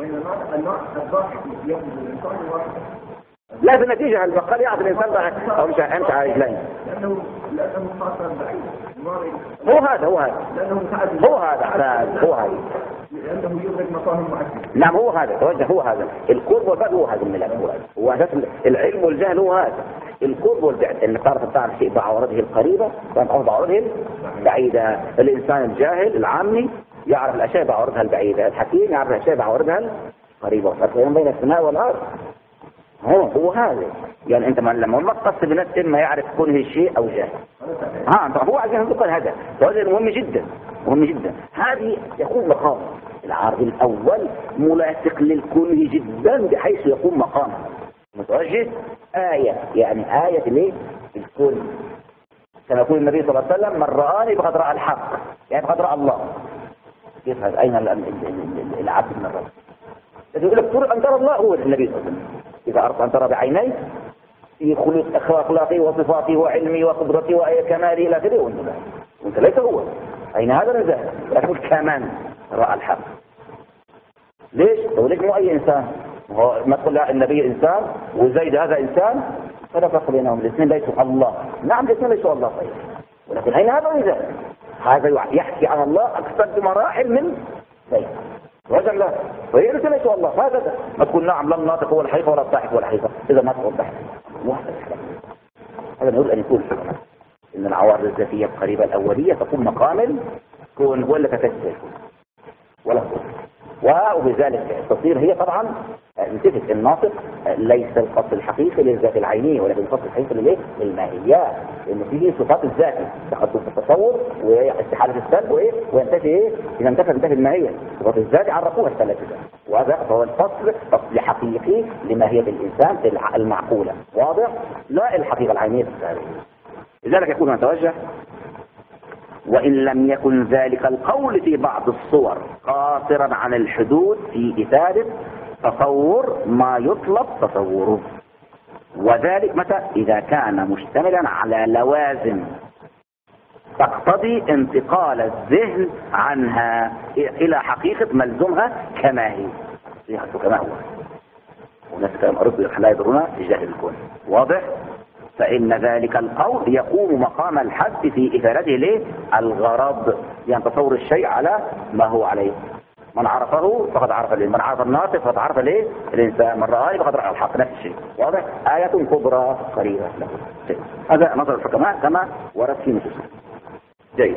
S1: لا في النتيجة البقال يعرف الإنسان ضاحك أو مش أمشي على رجلين. لأنه لأنه هو هذا هو هذا هو هذا هو هذا لأنه يدرك مقام معين. نعم هو هذا توجه، هو هذا القرب والبعد، هو هذا الملك، هو هذا هو أساس العلم والجهل، هو هذا القرب والبعد. إن تعرف تعرف شيء بعوارضه القريبة وتعرف بعوارضه البعيدة. الإنسان الجاهل العامي يعرف الأشياء بعوارضها البعيدة، الحكيم يعرف الأشياء بعوارضها القريبة. فرق بين السماء والأرض هو هو هذا. يعني أنت لما ما تقصد بنفس إما يعرف كونه الشيء أو جاهل، ها أنت هو عايز ينطق هذا، فهذا مهم جدا مهم جدا. هذه يقوم مقام العارض الأول ملاصق للكل جدا بحيث يقوم مقامه متوجه آية، يعني آية ليه الكل. كما يقول النبي صلى الله عليه وسلم: من رآني فقد رأى الحق، يعني فقد رأى الله. كيف هذا؟ أين العبد من الرب؟ يقول لك ترى أن ترى الله هو النبي صلى الله عليه وسلم. إذا أردت أن ترى بعينيك في خلق أخلاقه وصفاته وعلمه وقدرته وكماله إلى آخره، وأنت لا، وأنت ليس هو. أين هذا النزاهة؟ يقول كمان رأى الحق. ليش؟ لو ليش مو أي إنسان؟ ما تقول لا النبي إنسان وزيد هذا إنسان، فلا فرق بينهم، الاثنين ليسوا الله. نعم الاثنين ليسوا الله، طيب، ولكن أين هذا النزاهة؟ هذا يحكي عن الله أكثر بمراحل من زيد وجل لا، فهي الاثنين ليسوا الله. هذا ما تقول نعم لم ناطق هو الحقيقة ولا الضاحك هو الحقيقة، إذا ما تقول ضحك هذا نقول أن يكون حكمة إن العوارض الذاتية القريبة الأولية تكون مقامل كون ولا تتجزل ولا هو، وبذلك تصير هي طبعا نتفق الناطق ليس القصد الحقيقي للذات العينية، ولكن القصد الحقيقي للايه؟ للماهيات، لأن فيه صفات الذات تقدم في التصور واستحالة السلب وايه وينتفي ايه إذا انتفى انتفى الماهية. صفات الذات عرفوها الثلاثة، وهذا فهو الفصل فصل حقيقي لماهية الإنسان المعقولة واضح، لا الحقيقة العينية الخارجية. لذلك يكون نتوجه: وإن لم يكن ذلك القول في بعض الصور قاصرا عن الحدود في إثارة تصور ما يطلب تصوره، وذلك متى؟ إذا كان مشتملا على لوازم تقتضي انتقال الذهن عنها إلى حقيقة ملزومها كما هي، صيغته كما هو. وناس كلام أرد لا يدرون تجاه الكون، واضح؟ فإن ذلك القول يقوم مقام الحد في إثارته ليه؟ الغرض، يعني تصور الشيء على ما هو عليه. من عرفه فقد عرف الإنسان، من عرف الناطق فقد عرف ليه؟ الإنسان، من رآه فقد رأى الحق، نفس الشيء، واضح؟ آية كبرى قريبة له. هذا نظر الحكماء كما ورد في نصوص. جيد.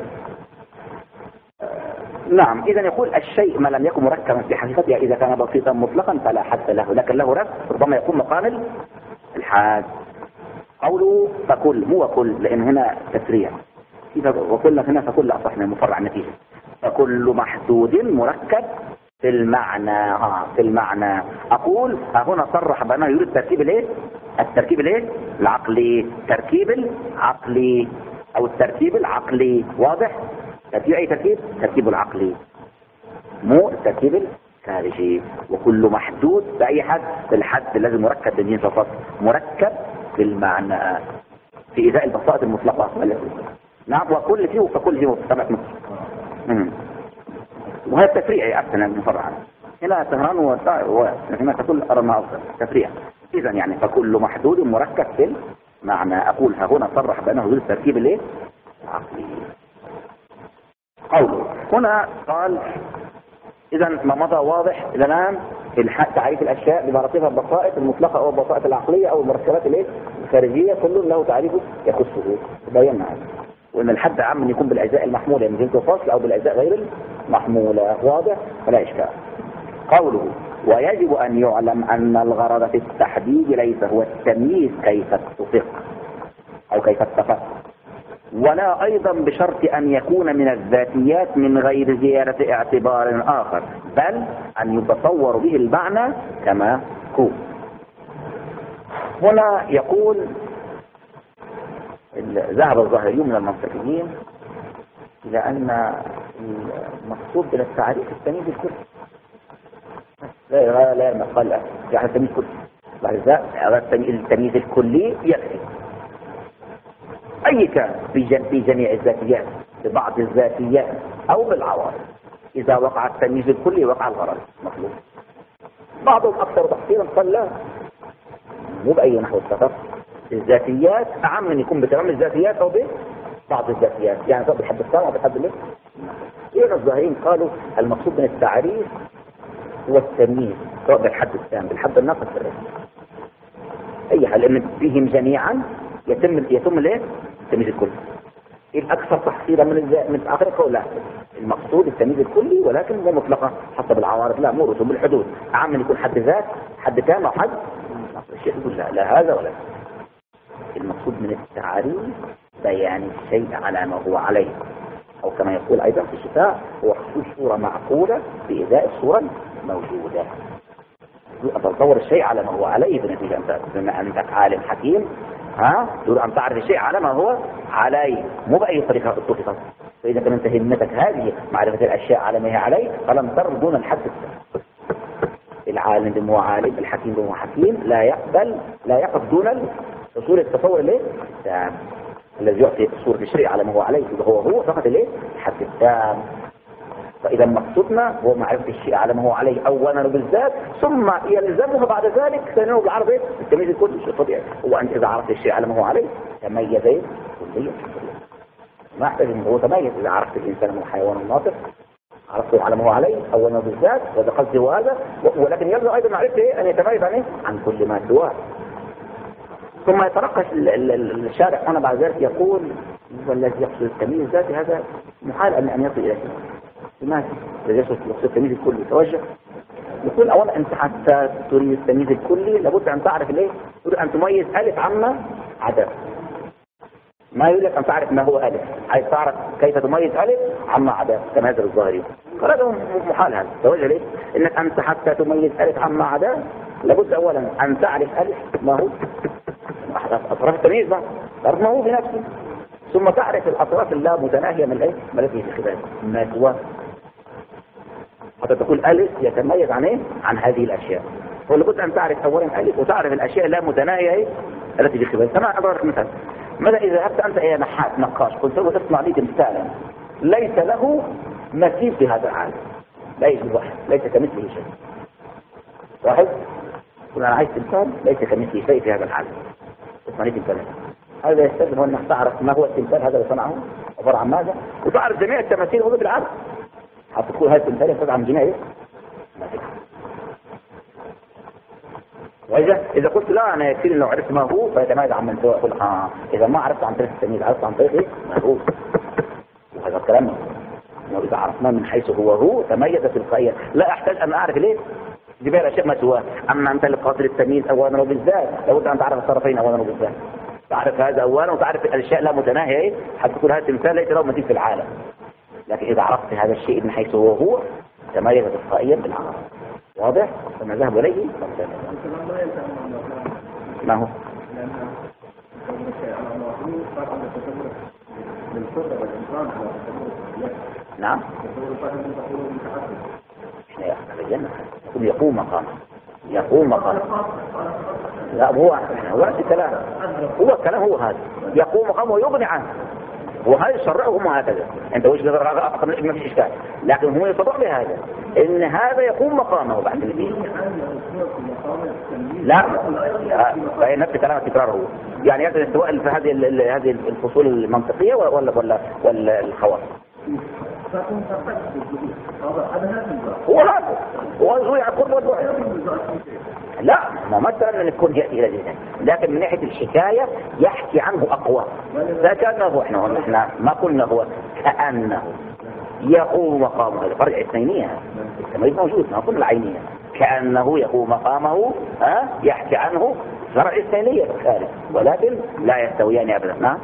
S1: نعم، إذا يقول الشيء ما لم يكن مركبا في حقيقته إذا كان بسيطا مطلقا فلا حد له، لكن له رد ربما يكون مقام الحاد. قوله فكل، مو وكل لأن هنا تسريع، إذا وكل هنا فكل أصح من مفرع النتيجة. فكل محدود مركب في المعنى، ها في المعنى. أقول هنا صرح بأنه يريد تركيب الايه؟ التركيب الايه؟ العقلي، تركيب العقلي أو التركيب العقلي، واضح؟ تركيب أي تركيب؟ تركيب العقلي، مو التركيب الخارجي. وكل محدود بأي حد، الحد الذي مركب بالجنس فقط، مركب بالمعنى في إزاء البساطة المطلقة. نعم، وكل فيه فكل فيه سبعة مصر. وهذا التفريع أحسن من مفرع. هنا تهران وهنا تقول أرى أفضل تفريع. إذا يعني فكل محدود مركب في المعنى. أقول ها هنا صرح بأنه يريد تركيب الايه؟ عقلي. قوله هنا قال إذا ما مضى واضح إلى الآن تعريف الأشياء بمراتبها البسائط المطلقة أو البسائط العقلية أو المركبات الايه؟ الخارجية، كل له تعريفه يخصه. بينا وإن الحد عام من يكون بالأجزاء المحمولة من جنس الفصل أو بالأجزاء غير المحمولة، واضح فلا إشكال. قوله ويجب أن يعلم أن الغرض في التحديد ليس هو التمييز كيف اتفق أو كيف اتفق، ولا أيضا بشرط أن يكون من الذاتيات من غير زيادة اعتبار آخر، بل أن يتصور به المعنى كما هو. هنا يقول ذهب الظاهريون من المنطقيين إلى أن المقصود بالتعريف التمييز الكلي. لا لا لا مقال يعني التمييز الكلي، بعد ذلك التمييز الكلي يكفي أي كان في جميع الذاتيات، ببعض الذاتيات أو بالعوارض. إذا وقع التمييز الكلي وقع الغرض مطلوب. بعضهم أكثر تحصيلا قال لا، مو بأي نحو السفر. الذاتيات أعم من يكون بتمام الذاتيات أو ببعض الذاتيات، يعني سواء بالحد الثاني أو بالحد اللي إيه. الظاهرين قالوا المقصود من التعريف هو التمييز سواء بالحد الثاني بالحد الناقص أي حال، لأن فيهم جميعا يتم يتم الايه؟ التمييز الكلي. الأكثر تحصيلا من الز... من آخر قول لا، المقصود التمييز الكلي ولكن مو مطلقا حسب العوارض، لا مو رسوم بالحدود، أعم من يكون حد ذات حد تام أو حد الشيء يقول لا لا هذا ولا. المقصود من التعريف بيان الشيء على ما هو عليه، أو كما يقول أيضا في الشفاء هو حصول صورة معقولة بإزاء الصورة موجودة. تطور الشيء على ما هو عليه بنتيجة أنت بما أنك عالم حكيم ها تريد أن تعرف الشيء على ما هو عليه، مو بأي طريقة اتفقت. فإذا كانت همتك هذه معرفة الأشياء على ما هي عليه فلم تر دون الحد. العالم بما هو عالم، الحكيم بما هو حكيم، لا يقبل لا يقف دون أصول التصور الايه؟ التام الذي يعطي صورة الشيء على ما هو عليه، هو هو فقط الايه؟ الحد التام. فإذا مقصودنا هو معرفة الشيء على ما هو عليه أولا بالذات، ثم يلزمها بعد ذلك ثانيا بالعربي التمييز الكلي. شيء طبيعي هو أنت إذا عرفت الشيء على ما هو عليه تميز كليا، ما احتاج أن هو تميز. إذا عرفت الإنسان من الحيوان الناطق عرفته على ما هو عليه أولا بالذات، وهذا قصدي هذا، ولكن يلزم أيضا معرفته أن يتميز عنه عن كل ما سواه. ثم يترقص الشارع هنا بعد ذلك يقول والذي يقصد التمييز الذاتي هذا محال أن يصل إلى شيء. لماذا؟ الذي يقصد التمييز الكلي توجه يقول أولا أنت حتى تريد التمييز الكلي لابد أن تعرف ليه؟ تريد أن تميز ألف عما عدا. ما يريد أن تعرف ما هو ألف، عايز تعرف كيف تميز ألف عما عدا كما هذا الظاهري. فهذا محال هذا توجه ليه؟ إنك أنت حتى تميز ألف عما عدا لابد أولا أن تعرف ألف ما هو أطراف التمييز بقى تعرف ما هو في نفسه، ثم تعرف الأطراف اللا متناهية من الإيه؟ ما التي في خلال ما سواه، حتى تقول ألف يتميز عن إيه؟ عن هذه الأشياء. ولابد أن تعرف أولا ألف وتعرف الأشياء لا متناهية إيه؟ التي في خلال. كما أضرب مثلا ماذا إذا ذهبت أنت إلى نحات نقاش قلت له اصنع لي تمثالا ليس له مثيل في هذا العالم، لا يوجد واحد ليس كمثله شيء، واحد قلنا أنا عايز تمثال ليس كمثله شيء في هذا العالم، اصنع لي تمثالا. هذا يستلزم أنك تعرف ما هو التمثال هذا اللي صنعه عبارة عن ماذا، وتعرف جميع التماثيل الموجودة في العالم حتى تقول هذا التمثال يستلزم عن جميع التماثيل. وإذا إذا قلت لا أنا يكفي لو عرفت ما هو فيتميز عن من سواه، أقول آه إذا ما عرفت عن طريق التمييز عرفت عن طريق إيه؟ ما هو. وهذا الكلام إذا عرفنا من حيث هو هو تميز تلقائيا، لا أحتاج أن أعرف ليه جميع الأشياء ما سواه. أما أنت لقاصد التمييز أولا وبالذات لابد أن تعرف الطرفين أولا وبالذات، تعرف هذا أولا وتعرف الأشياء لا متناهية إيه؟ حتى تقول هذا التمثال ليس له مثيل في العالم. لكن إذا عرفت هذا الشيء من حيث هو هو تميز تلقائيا بالعرف. واضح؟ فما ذهب إليه ما هو؟ نعم احنا بينا يقول يقوم مقامه يقوم مقامه لا هو هو نفس الكلام، هو الكلام هو هذا يقوم مقامه ويغني عنه، وهذا يشرعه هم هكذا. انت وش قدر هذا ما فيش اشكال، لكن هو يستطيع بهذا ان هذا يقوم مقامه بعد اللي لا فهي نفس كلام التكرار هو يعني يقدر سواء في هذه هذه الفصول المنطقيه ولا ولا ولا الخواص. هو لا هو يعقوب والبعد لا ما مثلا ان يكون ياتي الى ذهنه، لكن من ناحيه الحكايه يحكي عنه اقوال. فكانه احنا احنا ما قلنا هو كانه يقوم مقامه، هذا فرع اثنينيه التمييز موجود ما قلنا العينيه، كانه يقوم مقامه ها يحكي عنه فرع اثنينيه خارج، ولكن لا يستويان ابدا. نعم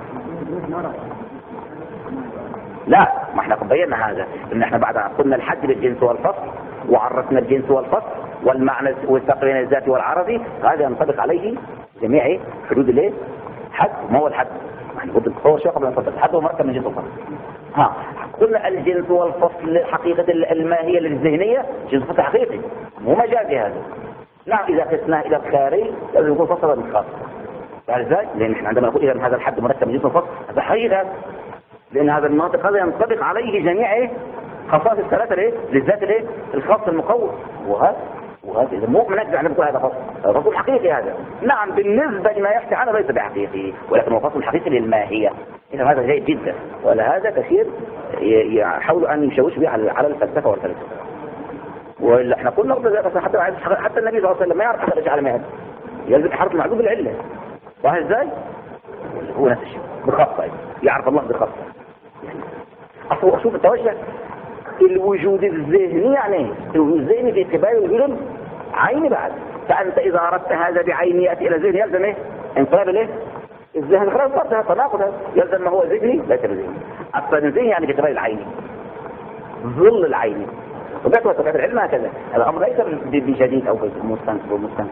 S1: لا ما احنا بينا هذا ان احنا بعد قلنا الحد بالجنس والفصل وعرفنا الجنس والفصل والمعنى والتقرين الذاتي والعرضي، هذا ينطبق عليه جميع حدود الايه حد. ما هو الحد؟ احنا قلنا هو شيء قبل ان نطبق الحد هو مركب من جنس والفصل. ها قلنا الجنس والفصل حقيقه الماهيه الذهنيه جنس فصل حقيقي مو مجازي هذا. نعم اذا قسناه الى الخارج لازم يكون فصل بالخاص. ازاي؟ لان احنا عندما نقول اذا هذا الحد مركب من جنس والفصل هذا حقيقه، لأن هذا الناطق هذا ينطبق عليه جميع إيه؟ خصائص الثلاثة إيه؟ للذات إيه؟ الخاص المقوم، وهذا وهذا إذا مو منجز عن نقول هذا فصل فصل حقيقي هذا. نعم بالنسبة لما يحكي عنه ليس بحقيقي، ولكن هو فصل حقيقي للماهية. إذا هذا جيد جدا، ولهذا كثير يحاولوا أن يشوشوا به على على الفلسفة والفلسفة. وإلا إحنا قلنا قبل حتى حتى النبي صلى الله عليه وسلم ما يعرف هذا الأشياء على مهد، يلزم حرف معلوم بالعلة. فاهم إزاي؟ هو نفس الشيء بخاصة يعرف الله بخاصة. أصل أشوف التوجه الوجود الذهني يعني الوجود الذهني في اعتبار الوجود عيني بعد. فأنت إذا أردت هذا بعيني يأتي إلى ذهن يلزم إيه؟ انقلاب إيه؟ الذهن خلاص صارت تناقض، يلزم ما هو ذهني ليس بذهني. أصلا الذهن يعني في اعتبار العيني ظل العيني. وبعد وتبعد العلم هكذا، الأمر ليس بجديد أو بمستنكر والمستنكر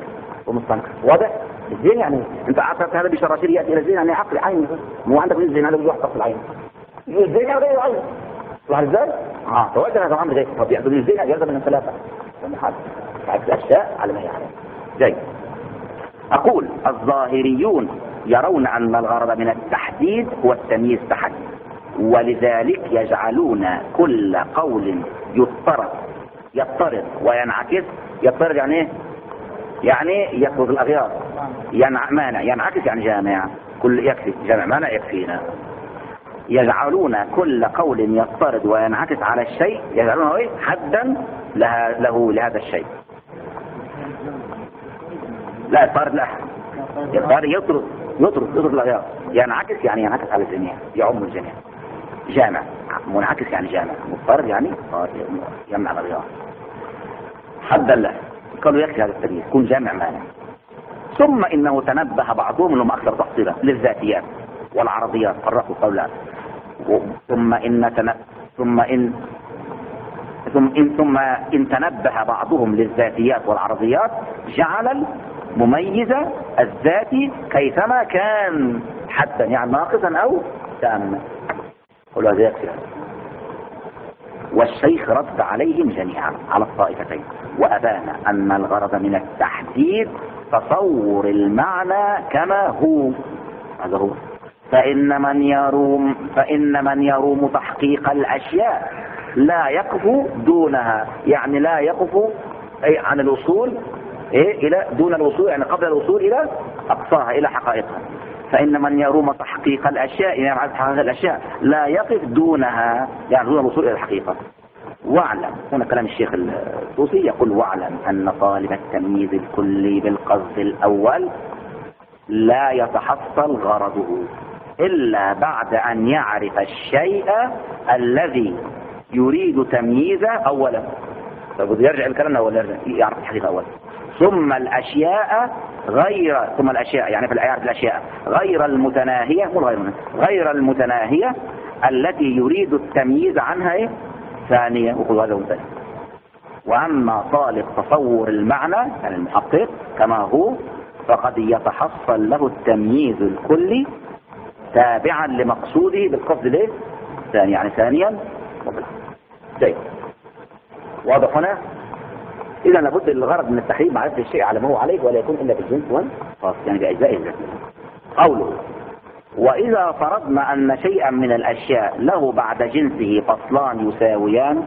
S1: ومستنكر. واضح؟ الزين يعني انت عرفت هذا بشراشير ياتي الى الزين يعني عقل عين، مو عندك الزين هذا بده يحط في العين. الزين يعني غير عين. صح ازاي؟ اه توجد هذا الامر جيد. طب يعني الزين يلزم من ثلاثه حال بعض الاشياء على ما يعني. جيد. اقول الظاهريون يرون ان الغرض من التحديد هو التمييز تحديد، ولذلك يجعلون كل قول يضطرد يضطرد وينعكس. يضطرد يعني ايه؟ يعني يفرض الاغيار. ينع مانع ينعكس يعني جامع. كل يكفي جامع مانع يكفينا. يجعلون كل قول يضطرد وينعكس على الشيء يجعلونه ايه؟ حدا لها له لهذا الشيء. لا يضطرد لا يضطرد يطرد يطرد يطرد الاغيار. ينعكس يعني ينعكس على الجميع يعم الجميع. جامع منعكس يعني جامع. مضطرد يعني يمنع الاغيار. حدا له قالوا يكفي هذا التمييز يكون جامع مانع. ثم انه تنبه بعضهم انهم اكثر تفصيلا للذاتيات والعرضيات فرقوا قولان. ثم ان تن... ثم ان ثم ان ثم ان تنبه بعضهم للذاتيات والعرضيات جعل المميز الذاتي كيفما كان حتى يعني ناقصا او تاما. قولوا هذا يكفي. والشيخ رد عليهم جميعا على الطائفتين وأبان أن الغرض من التحديد تصور المعنى كما هو. هذا هو. فإن من يروم فإن من يروم تحقيق الأشياء لا يقف دونها، يعني لا يقف أي عن الوصول إيه إلى دون الوصول، يعني قبل الوصول إلى أقصاها إلى حقائقها. فإن من يروم تحقيق الأشياء يعني عايز تحقيق الأشياء لا يقف دونها، يعني دون الوصول إلى الحقيقة. واعلم، هنا كلام الشيخ الطوسي يقول: واعلم أن طالب التمييز الكلي بالقصد الأول لا يتحصل غرضه إلا بعد أن يعرف الشيء الذي يريد تمييزه أولا. طب يرجع الكلام أول، يرجع يعرف الحقيقة أولا، ثم الأشياء غير ثم الأشياء يعني في الآيات الأشياء غير المتناهية مو غير غير المتناهية التي يريد التمييز عنها إيه؟ ثانية. وقل هذا مثال. وأما طالب تصور المعنى يعني المحقق كما هو فقد يتحصل له التمييز الكلي تابعا لمقصوده بالقصد ليه ثاني، يعني ثانيا طيب. واضح هنا؟ إذا لابد الغرض من التحريم معرفة الشيء على ما هو عليه ولا يكون إلا بالجنس والخاص، يعني بأجزائه الذاتية. قوله: وإذا فرضنا أن شيئا من الأشياء له بعد جنسه فصلان يساويان،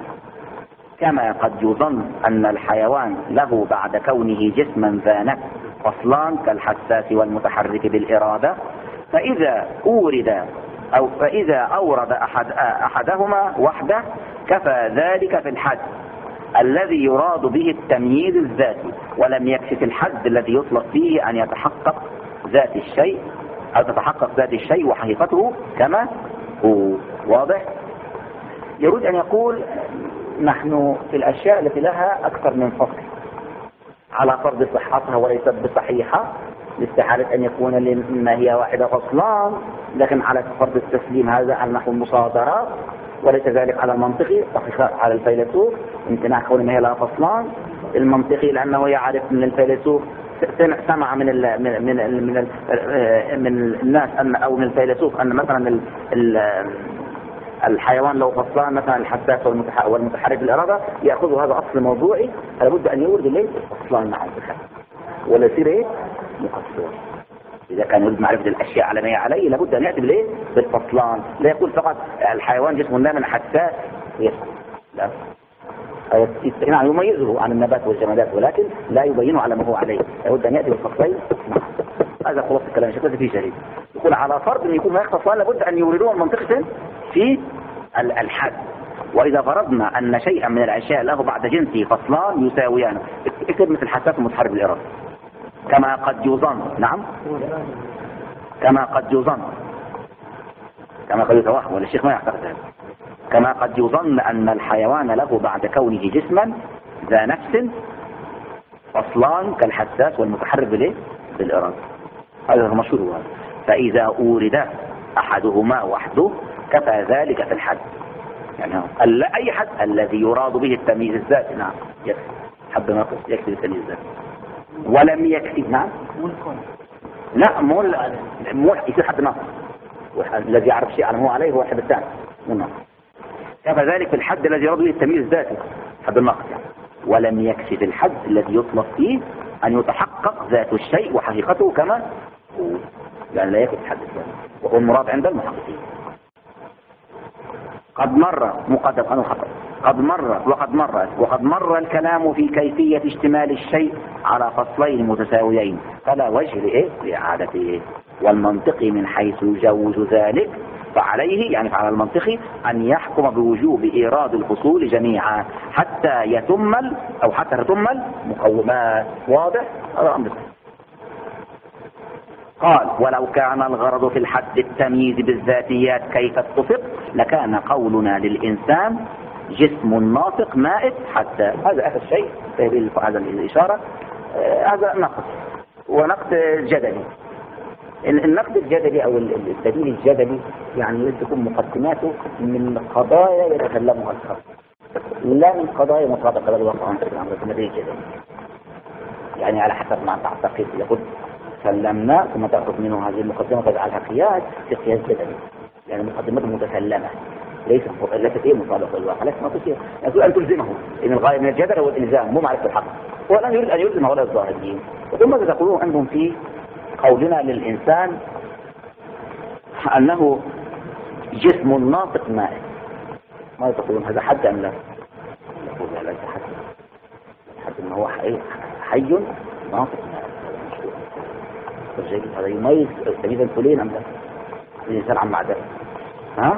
S1: كما قد يظن أن الحيوان له بعد كونه جسما ذا نفس فصلان كالحساس والمتحرك بالإرادة، فإذا أورد أو فإذا أورد أحد أحدهما وحده كفى ذلك في الحد الذي يراد به التمييز الذاتي، ولم يكفي في الحد الذي يطلق فيه أن يتحقق ذات الشيء أو تتحقق ذات الشيء وحقيقته كما هو. واضح؟ يريد أن يقول: نحن في الأشياء التي لها أكثر من فصل على فرض صحتها وليست بصحيحة لاستحالة أن يكون لما هي واحدة فصلان، لكن على فرض التسليم هذا على نحو المصادرة وليس ذلك على المنطقي، على الفيلسوف امتناع كون ما هي لها فصلان. المنطقي لأنه يعرف من الفيلسوف سمع من ال من من ال من, ال من الناس أن أو من الفيلسوف أن مثلا ال ال الحيوان لو فصلان مثلا الحساس والمتحرك بالإرادة يأخذ هذا أصل موضوعي، لابد أن يورد ليه فصلان مع الفخر ولا يصير إيه مقصر. إذا كان يريد معرفة الأشياء على ما هي عليه لابد أن يأتي بالإيه بالفصلان، لا يقول فقط الحيوان جسمه نام حساس يسكت، لا نعم يميزه عن النبات والجمادات ولكن لا يبينه على ما هو عليه، لابد أن يأتي بالفصلين. هذا خلاص الكلام شكله في شريك. يقول على فرض أن يكون هناك فصلان لابد أن يوردوه منطقة في الحد. وإذا فرضنا أن شيئا من الأشياء له بعد جنسه فصلان يساويان، اكتب مثل الحساس والمتحرك بالإرادة كما قد يظن. نعم كما قد يظن كما قد يتوهم، ولا الشيخ ما يعتقد هذا. كما قد يظن أن الحيوان له بعد كونه جسما ذا نفس فصلان كالحساس والمتحرك بالإيه بالإرادة. هذا مشهور هذا. فإذا أورد أحدهما وحده كفى ذلك في الحد، يعني أي حد الذي يراد به التمييز الذاتي. نعم يكفي حد ناقص يكفي التمييز الذاتي. ولم يكفي. نعم لا مو مو يصير حد ناقص، الذي يعرف شيء عنه عليه هو الحد الثاني مو ناقص. كذلك في الحد الذي يراد به التمييز ذاته حد الناقص يعني. ولم يكفي في الحد الذي يطلق فيه أن يتحقق ذات الشيء وحقيقته كما هو، لأن لا يكفي الحد الثاني وهو المراد عند المحققين. قد مر مقدم أنا خطأ قد مر وقد مر وقد مر الكلام في كيفية اشتمال الشيء على فصلين متساويين فلا وجه لإيه لإعادته. والمنطقي من حيث يجوز ذلك فعليه يعني فعلى المنطقي أن يحكم بوجوب إيراد الفصول جميعا حتى يتمل أو حتى تتمل مقومات. واضح هذا أمر. قال ولو كان الغرض في الحد التمييز بالذاتيات كيف اتفق لكان قولنا للإنسان جسم ناطق مائت حتى. هذا آخر شيء في هذا الإشارة. آه هذا نقد ونقد جدلي. النقد الجدلي أو الدليل الجدلي يعني تكون مقدماته من قضايا يتكلمها الخلق لا من قضايا مطابقة للواقع في الأمر الدليل الجدلي. يعني على حسب ما تعتقد يقول سلمنا ثم تأخذ منه هذه المقدمة تجعلها قياس في قياس جدلي يعني مقدمته متسلمة ليس ليست ايه مطابقة للواقع. ليس ما تصير يقول أن تلزمه إن الغاية من الجدل هو الإلزام مو معرفة الحق. هو الآن يريد أن يلزم هؤلاء الظاهريين. ثم ماذا تقولون أنهم في قولنا للإنسان أنه جسم ناطق مائي؟ ماذا تقولون هذا حد أم لا؟ يقول لا ليس حد. حد أنه هو حي, حي ناطق مائي. هذا يميز تمييزا كليا أم لا؟ الإنسان عن معدل ها؟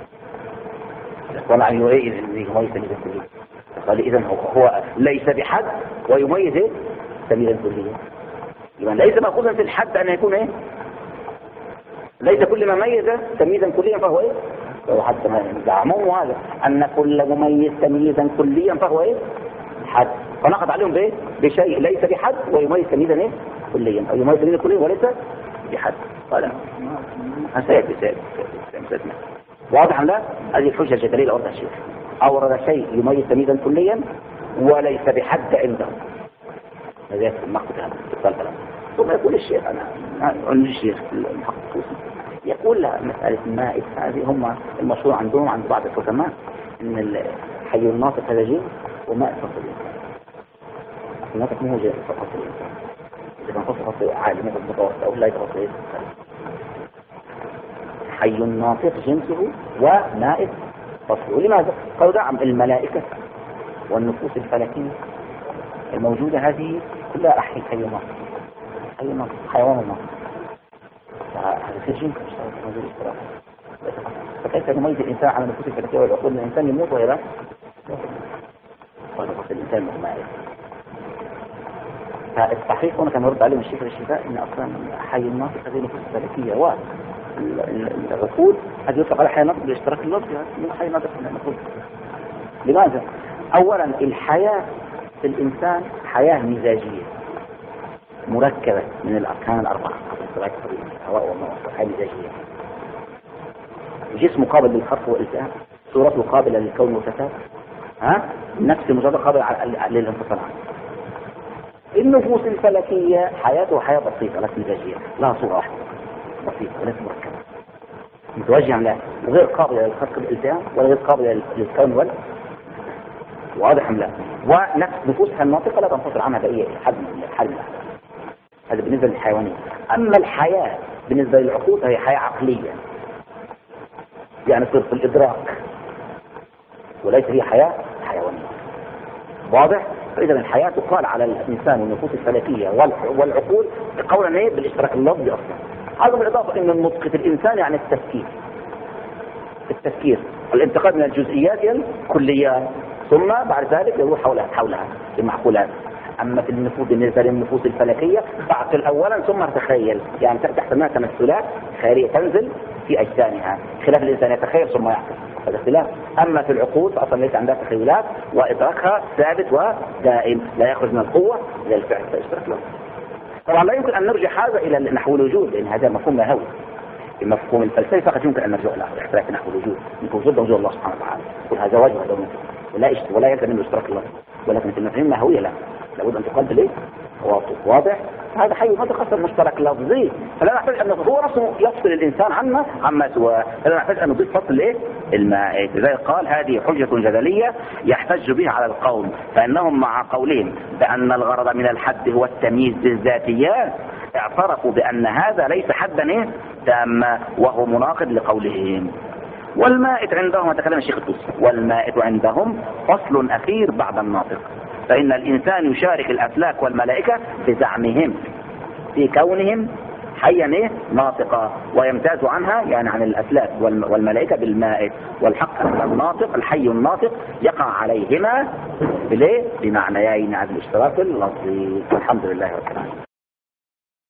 S1: ولا عن يميز تمييزا كليا. قال إذن هو, هو ليس بحد ويميز تمييزا كليا. يعني ليس مأخوذا في الحد أن يكون إيه؟ ليس كل ما ميز تمييزا كليا فهو إيه؟ فهو حد. زعموا هذا أن كل مميز تمييزا كليا فهو إيه؟ حد. فنقض عليهم بإيه؟ بشيء ليس بحد ويميز تمييزا إيه؟ كليا أو يميز تمييزا كليا وليس بحد. قال سيأتي سيأتي واضح لا؟ هذه الحجة الجدلية اللي أوردها الشيخ. أورد شيء يميز تمييزا كليا وليس بحد عنده. هذا المقصد هذا الكلام. ثم يقول الشيخ أنا عند الشيخ المحقق يقول لها مسألة المائت هذه هم المشهور عندهم عند بعض الحكماء إن الحي الناطق هذا جنس ومائت فصل الإنسان. الناطق مو جنس فصل الإنسان. إذا كان فصل فصل عالي مثل متوسط أو لا يتفصل الإنسان. حي الناطق جنسه ومائت فصله. لماذا؟ قالوا دعم الملائكة والنفوس الفلكية الموجودة هذه كلها أحيي حي الناطق. حي الناطق حيوان الناطق. هذا في الجنس موجود استراحة. فكيف نميز الإنسان على النفوس الفلكية والعقول؟ الإنسان يموت ولا لا؟ قالوا فصل الإنسان مائت. فالصحيح هنا كان يرد عليهم الشيخ الشفاء إن أصلا حي الناطق هذه نفوس فلكية والعقول هذه يطلق على حي الناطق بالاشتراك اللفظي من حي الناطق من النفوس. لماذا؟ أولا الحياة في الإنسان حياة مزاجية مركبة من الأركان الأربعة الهواء والنار. حياة مزاجية. جسم قابل للخرق والالتهاب، صورته قابلة للكون والفساد، ها؟ نفس المجرد قابل للانفصال عنه. النفوس الفلكية حياته حياة بسيطة لكن مزاجية لا صورة واحدة بسيطة وليس مركبة متوجه لا غير قابلة للخرق والالتهاب ولا غير قابلة للكون وال واضح لا. ونفس نفوسها الناطقة لا تنفصل عنها بأي حد من الحل. هذا بالنسبة للحيوانية. أما الحياة بالنسبة للعقول هي حياة عقلية يعني تصير في الإدراك وليس هي حياة حيوانية. واضح؟ فإذا الحياة تقال على الإنسان والنفوس الفلكية والعقول قولا ايه بالاشتراك اللفظي أصلا. هذا بالإضافة إن نطقة الإنسان يعني التفكير التفكير الانتقال من الجزئيات إلى الكليات ثم بعد ذلك يروح حولها حولها المعقولات. أما في النفوس بالنسبة للنفوس الفلكية تعقل أولا ثم تخيل يعني تحتمل تمثلات خيالية تنزل في أجسامها خلاف الإنسان يتخيل ثم يعقل. هذا اختلاف. أما في العقول فأصلا ليس عندها تخيلات وإدراكها ثابت ودائم لا يخرج من القوة إلى الفعل فاشتراك له. طبعا لا يمكن أن نرجع هذا إلى نحو الوجود لأن هذا مفهوم لاهوي. المفهوم الفلسفي فقط يمكن أن نرجع إلى اختلاف نحو الوجود من وجود وجود الله سبحانه وتعالى وهذا وجه هذا ولا ولا يلزم منه اشتراك الله ولكن في المفاهيم اللاهوية لا لابد أن تقال بالإيه واضح؟ هذا حي ناطق قسم مشترك لفظي، فلا نحتاج ان هو نفسه يفصل الانسان عنا عما سواه، فلا نحتاج ان نضيف فصل ايه؟ المائت. لذلك قال هذه حجة جدلية يحتج بها على القوم، فانهم مع قولهم بان الغرض من الحد هو التمييز بالذاتيات اعترفوا بان هذا ليس حدا ايه؟ تاما، وهو مناقض لقولهم. والمائت عندهم، تكلم الشيخ الطوسي، والمائت عندهم فصل اخير بعد الناطق، فإن الإنسان يشارك الأفلاك والملائكة بزعمهم في كونهم حيا إيه؟ ناطقا، ويمتاز عنها يعني عن الأفلاك والملائكة بالمائت، والحق أن الناطق الحي الناطق يقع عليهما بمعنيين عن الاشتراك اللفظي. الحمد لله رب العالمين.